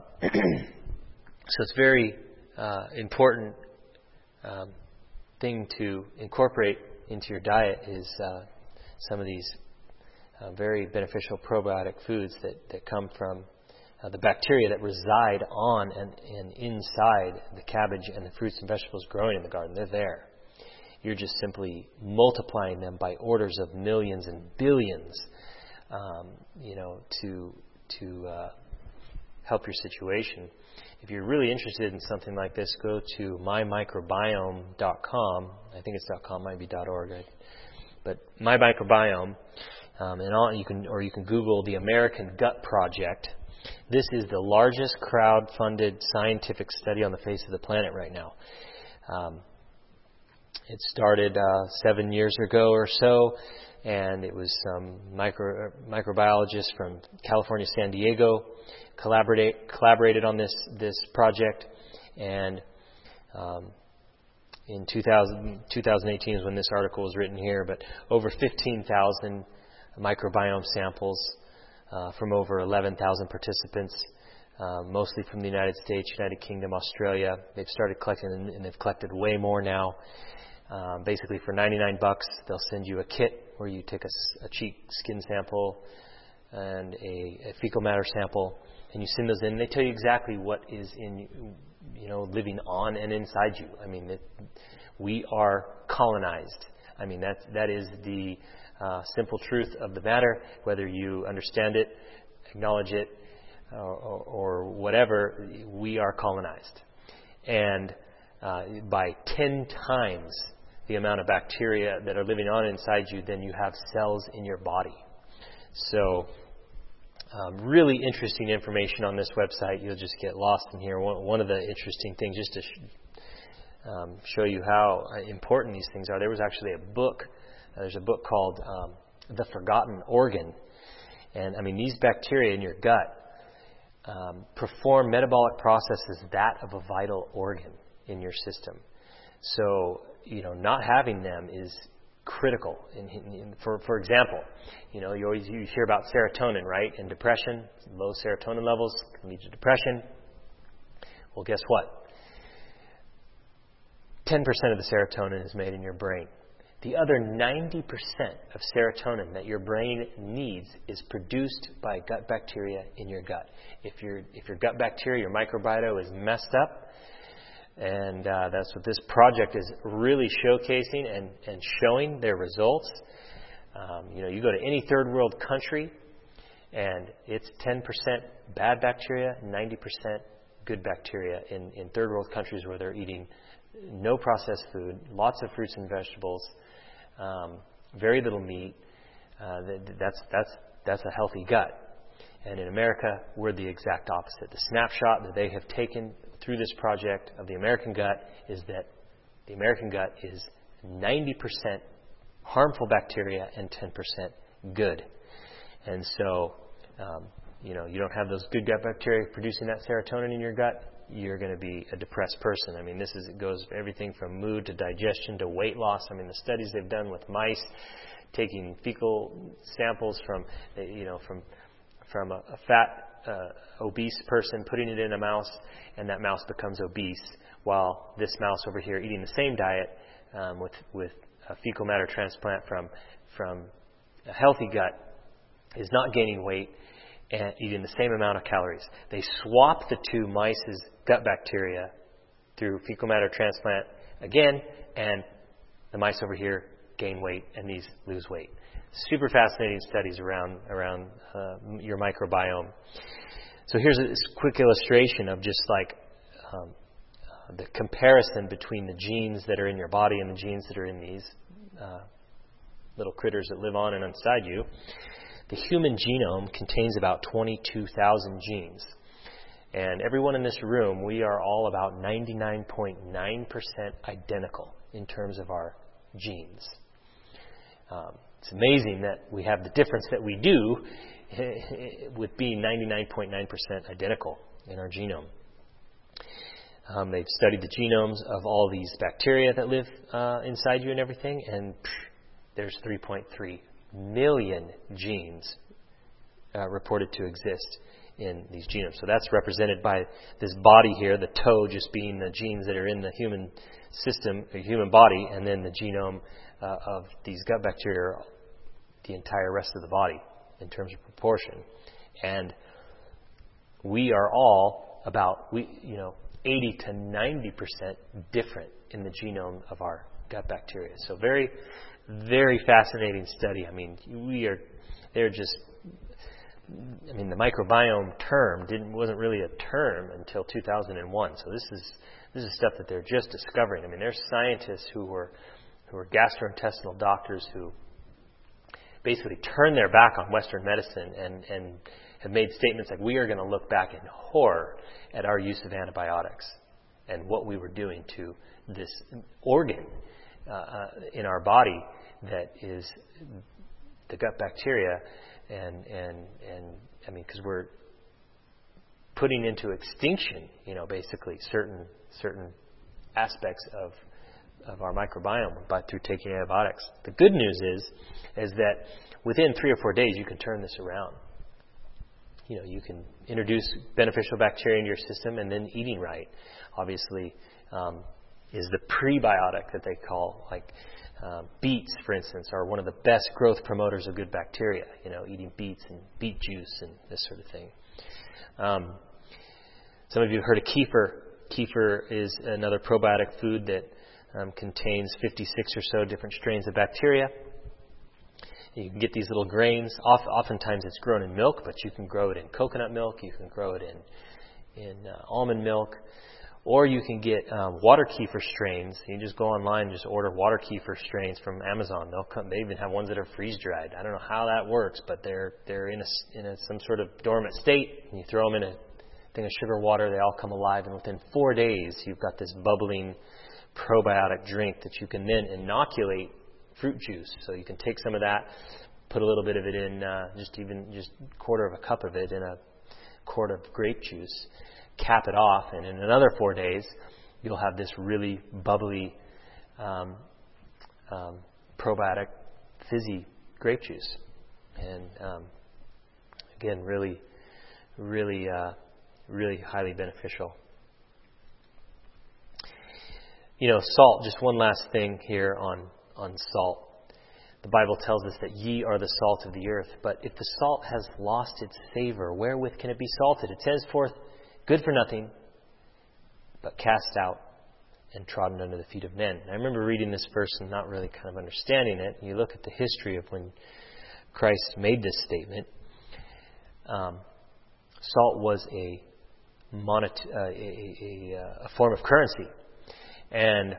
so it's very uh, important um, thing to incorporate into your diet is uh, some of these uh, very beneficial probiotic foods that, that come from uh, the bacteria that reside on and, and inside the cabbage and the fruits and vegetables growing in the garden. They're there. You're just simply multiplying them by orders of millions and billions, um, you know, to to uh, help your situation. If you're really interested in something like this, go to my microbiome dot com. I think it's .com, might be .org, right? But My Microbiome, um, and all, you can, or you can Google the American Gut Project. This is the largest crowd-funded scientific study on the face of the planet right now. Um, It started uh, seven years ago or so, and it was some micro, microbiologists from California, San Diego, collaborate, collaborated on this this project. And um, in two thousand, twenty eighteen is when this article was written here, but over fifteen thousand microbiome samples uh, from over eleven thousand participants, uh, mostly from the United States, United Kingdom, Australia. They've started collecting, and they've collected way more now. Um, basically, for ninety-nine bucks, they'll send you a kit where you take a, a cheek skin sample and a, a fecal matter sample, and you send those in. And they tell you exactly what is in, you know, living on and inside you. I mean, it, we are colonized. I mean, that that is the uh, simple truth of the matter. Whether you understand it, acknowledge it, or, or, or whatever, we are colonized, and uh, by ten times the amount of bacteria that are living on inside you than you have cells in your body. So, um, really interesting information on this website. You'll just get lost in here. One, one of the interesting things, just to sh- um, show you how important these things are. There was actually a book. Uh, there's a book called um, The Forgotten Organ. And, I mean, these bacteria in your gut um, perform metabolic processes that of a vital organ in your system. So, you know, not having them is critical. In, in, in, for for example, you know, you always you hear about serotonin, right? And depression, low serotonin levels can lead to depression. Well, guess what? ten percent of the serotonin is made in your brain. The other ninety percent of serotonin that your brain needs is produced by gut bacteria in your gut. If your if your gut bacteria, your microbiota is messed up, and uh, that's what this project is really showcasing and, and showing their results. Um, you know, you go to any third world country, and it's ten percent bad bacteria, ninety percent good bacteria in, in third world countries where they're eating no processed food, lots of fruits and vegetables, um, very little meat. Uh, that's that's that's a healthy gut. And in America, we're the exact opposite. The snapshot that they have taken through this project of the American gut is that the American gut is ninety percent harmful bacteria and ten percent good. And so, um, you know, you don't have those good gut bacteria producing that serotonin in your gut, you're going to be a depressed person. I mean, this is, it goes everything from mood to digestion to weight loss. I mean, the studies they've done with mice, taking fecal samples from, you know, from from a, a fat, uh, obese person, putting it in a mouse, and that mouse becomes obese, while this mouse over here eating the same diet um, with with a fecal matter transplant from from a healthy gut is not gaining weight and eating the same amount of calories. They swap the two mice's gut bacteria through fecal matter transplant again, and the mice over here gain weight and these lose weight. Super fascinating studies around around uh, your microbiome. So here's a quick illustration of just like um, uh, the comparison between the genes that are in your body and the genes that are in these uh, little critters that live on and inside you. The human genome contains about twenty-two thousand genes. And everyone in this room, we are all about ninety-nine point nine percent identical in terms of our genes. Um, it's amazing that we have the difference that we do with being ninety-nine point nine percent identical in our genome. Um, they've studied the genomes of all these bacteria that live uh, inside you and everything, and pff, there's three point three million genes uh, reported to exist in these genomes. So that's represented by this body here, the toe just being the genes that are in the human system, the human body, and then the genome uh, of these gut bacteria, the entire rest of the body in terms of proportion. And we are all about, we you know, eighty to ninety percent different in the genome of our gut bacteria. So very, very fascinating study. I mean, we are, they're just, I mean, the microbiome term didn't wasn't really a term until two thousand one. So this is this is stuff that they're just discovering. I mean, there's scientists who were who were gastrointestinal doctors who basically turned their back on Western medicine and and have made statements like, we are going to look back in horror at our use of antibiotics and what we were doing to this organ uh, uh, in our body that is the gut bacteria. And, and, and I mean, because we're putting into extinction, you know, basically certain, certain aspects of, of our microbiome by through taking antibiotics. The good news is, is that within three or four days, you can turn this around. You know, you can introduce beneficial bacteria into your system, and then eating right, obviously, um, is the prebiotic that they call, like, Uh, beets, for instance, are one of the best growth promoters of good bacteria. You know, eating beets and beet juice and this sort of thing. Um, some of you have heard of kefir. Kefir is another probiotic food that um, contains fifty-six or so different strains of bacteria. You can get these little grains. Oftentimes it's grown in milk, but you can grow it in coconut milk. You can grow it in in uh, almond milk. Or you can get um, water kefir strains. You can just go online and just order water kefir strains from Amazon. They'll come. They even have ones that are freeze dried. I don't know how that works, but they're they're in a in a, some sort of dormant state. And you throw them in a thing of sugar water. They all come alive, and within four days, you've got this bubbling probiotic drink that you can then inoculate fruit juice. So you can take some of that, put a little bit of it in, uh, just even just a quarter of a cup of it in a quart of grape juice, cap it off, and in another four days, you'll have this really bubbly, um, um, probiotic, fizzy grape juice. And um, again, really, really, uh, really highly beneficial. You know, salt, just one last thing here on, on salt. The Bible tells us that ye are the salt of the earth. But if the salt has lost its savor, wherewith can it be salted? It says forth, good for nothing, but cast out and trodden under the feet of men. And I remember reading this verse and not really kind of understanding it. You look at the history of when Christ made this statement. Um, salt was a, monet- uh, a, a, a form of currency. And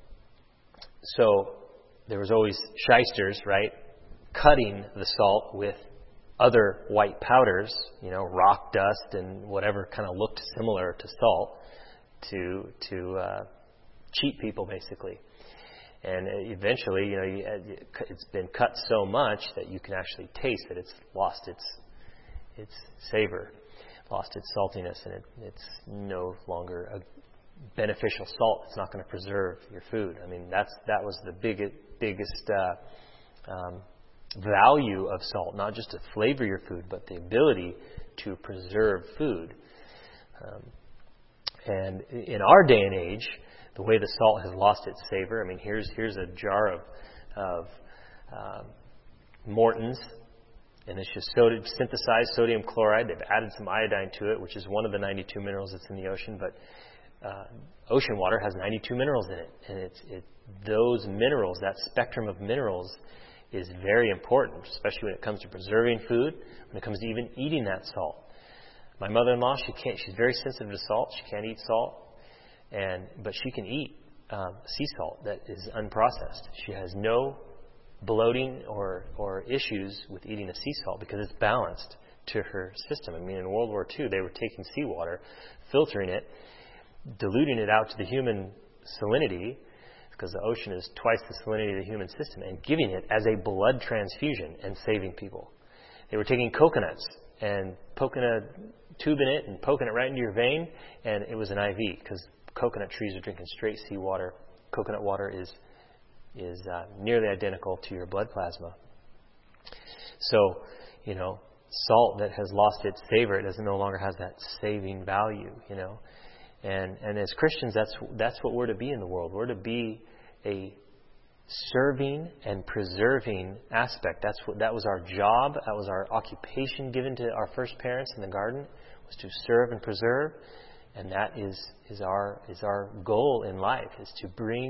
so there was always shysters, right, cutting the salt with other white powders, you know, rock dust and whatever kind of looked similar to salt to to uh, cheat people, basically. And eventually, you know, it's been cut so much that you can actually taste that it's lost its its savor, lost its saltiness, and it, it's no longer a beneficial salt. It's not going to preserve your food. I mean, that's that was the biggest biggest uh, um, value of salt, not just to flavor your food, but the ability to preserve food. Um, and in our day and age, the way the salt has lost its savor. I mean, here's here's a jar of of um, Morton's, and it's just sodium, synthesized sodium chloride. They've added some iodine to it, which is one of the ninety-two minerals that's in the ocean, but Uh, ocean water has ninety-two minerals in it, and it's it, those minerals, that spectrum of minerals, is very important, especially when it comes to preserving food, when it comes to even eating that salt. My mother-in-law, she can't. She's very sensitive to salt. She can't eat salt, and but she can eat um, sea salt that is unprocessed. She has no bloating or or issues with eating a sea salt because it's balanced to her system. I mean, in World War Two, they were taking seawater, filtering it, diluting it out to the human salinity, because the ocean is twice the salinity of the human system, and giving it as a blood transfusion and saving people. They were taking coconuts and poking a tube in it and poking it right into your vein, and it was an I V, because coconut trees are drinking straight seawater. Coconut water is is uh, nearly identical to your blood plasma. So, you know, salt that has lost its savor, it doesn't no longer has that saving value, you know. And and as Christians, that's that's what we're to be in the world. We're to be a serving and preserving aspect. That's what that was our job. That was our occupation given to our first parents in the garden, was to serve and preserve. And that is is our is our goal in life, is to bring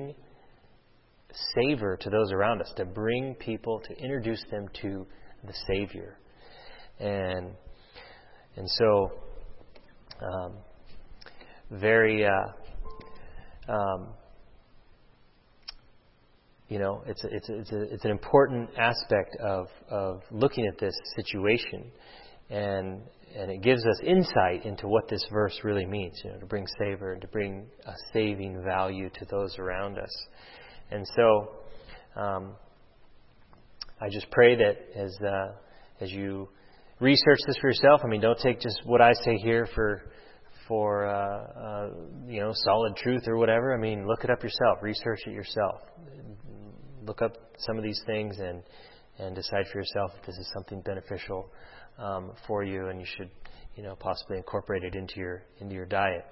savor to those around us, to bring people, to introduce them to the Savior. And and so. Um, Very, uh, um, you know, it's a, it's a, it's a, it's an important aspect of of looking at this situation, and and it gives us insight into what this verse really means. You know, to bring savor and to bring a saving value to those around us. And so, um, I just pray that as uh, as you research this for yourself, I mean, don't take just what I say here for. for, uh, uh, you know, solid truth or whatever. I mean, look it up yourself. Research it yourself. Look up some of these things and, and decide for yourself if this is something beneficial um, for you, and you should, you know, possibly incorporate it into your into your diet.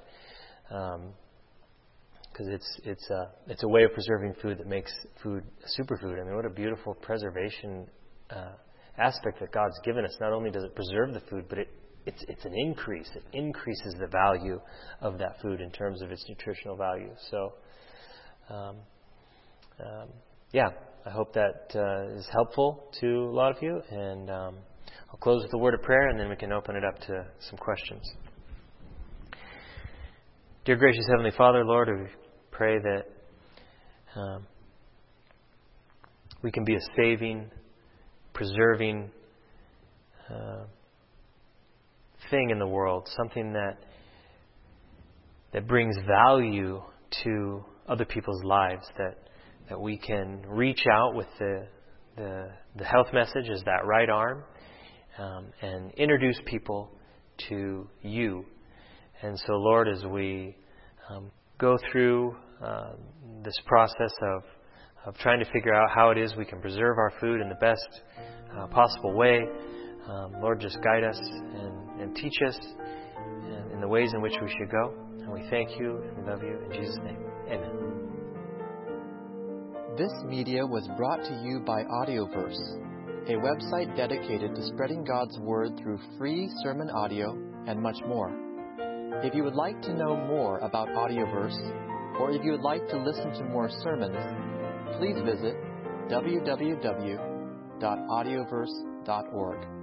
Because um, it's it's a it's a way of preserving food that makes food a superfood. I mean, what a beautiful preservation uh, aspect that God's given us. Not only does it preserve the food, but it It's it's an increase. It increases the value of that food in terms of its nutritional value. So, um, um, yeah, I hope that uh, is helpful to a lot of you. And um, I'll close with a word of prayer, and then we can open it up to some questions. Dear gracious Heavenly Father, Lord, we pray that um, we can be a saving, preserving Uh, thing in the world, something that that brings value to other people's lives, that that we can reach out with the the, the health message as that right arm, um, and introduce people to you. And so, Lord, as we um, go through uh, this process of of trying to figure out how it is we can preserve our food in the best uh, possible way, um, Lord, just guide us and, and teach us in, in the ways in which we should go. And we thank you and we love you. In Jesus' name, amen. This media was brought to you by Audioverse, a website dedicated to spreading God's Word through free sermon audio and much more. If you would like to know more about Audioverse, or if you would like to listen to more sermons, please visit w w w dot audioverse dot org.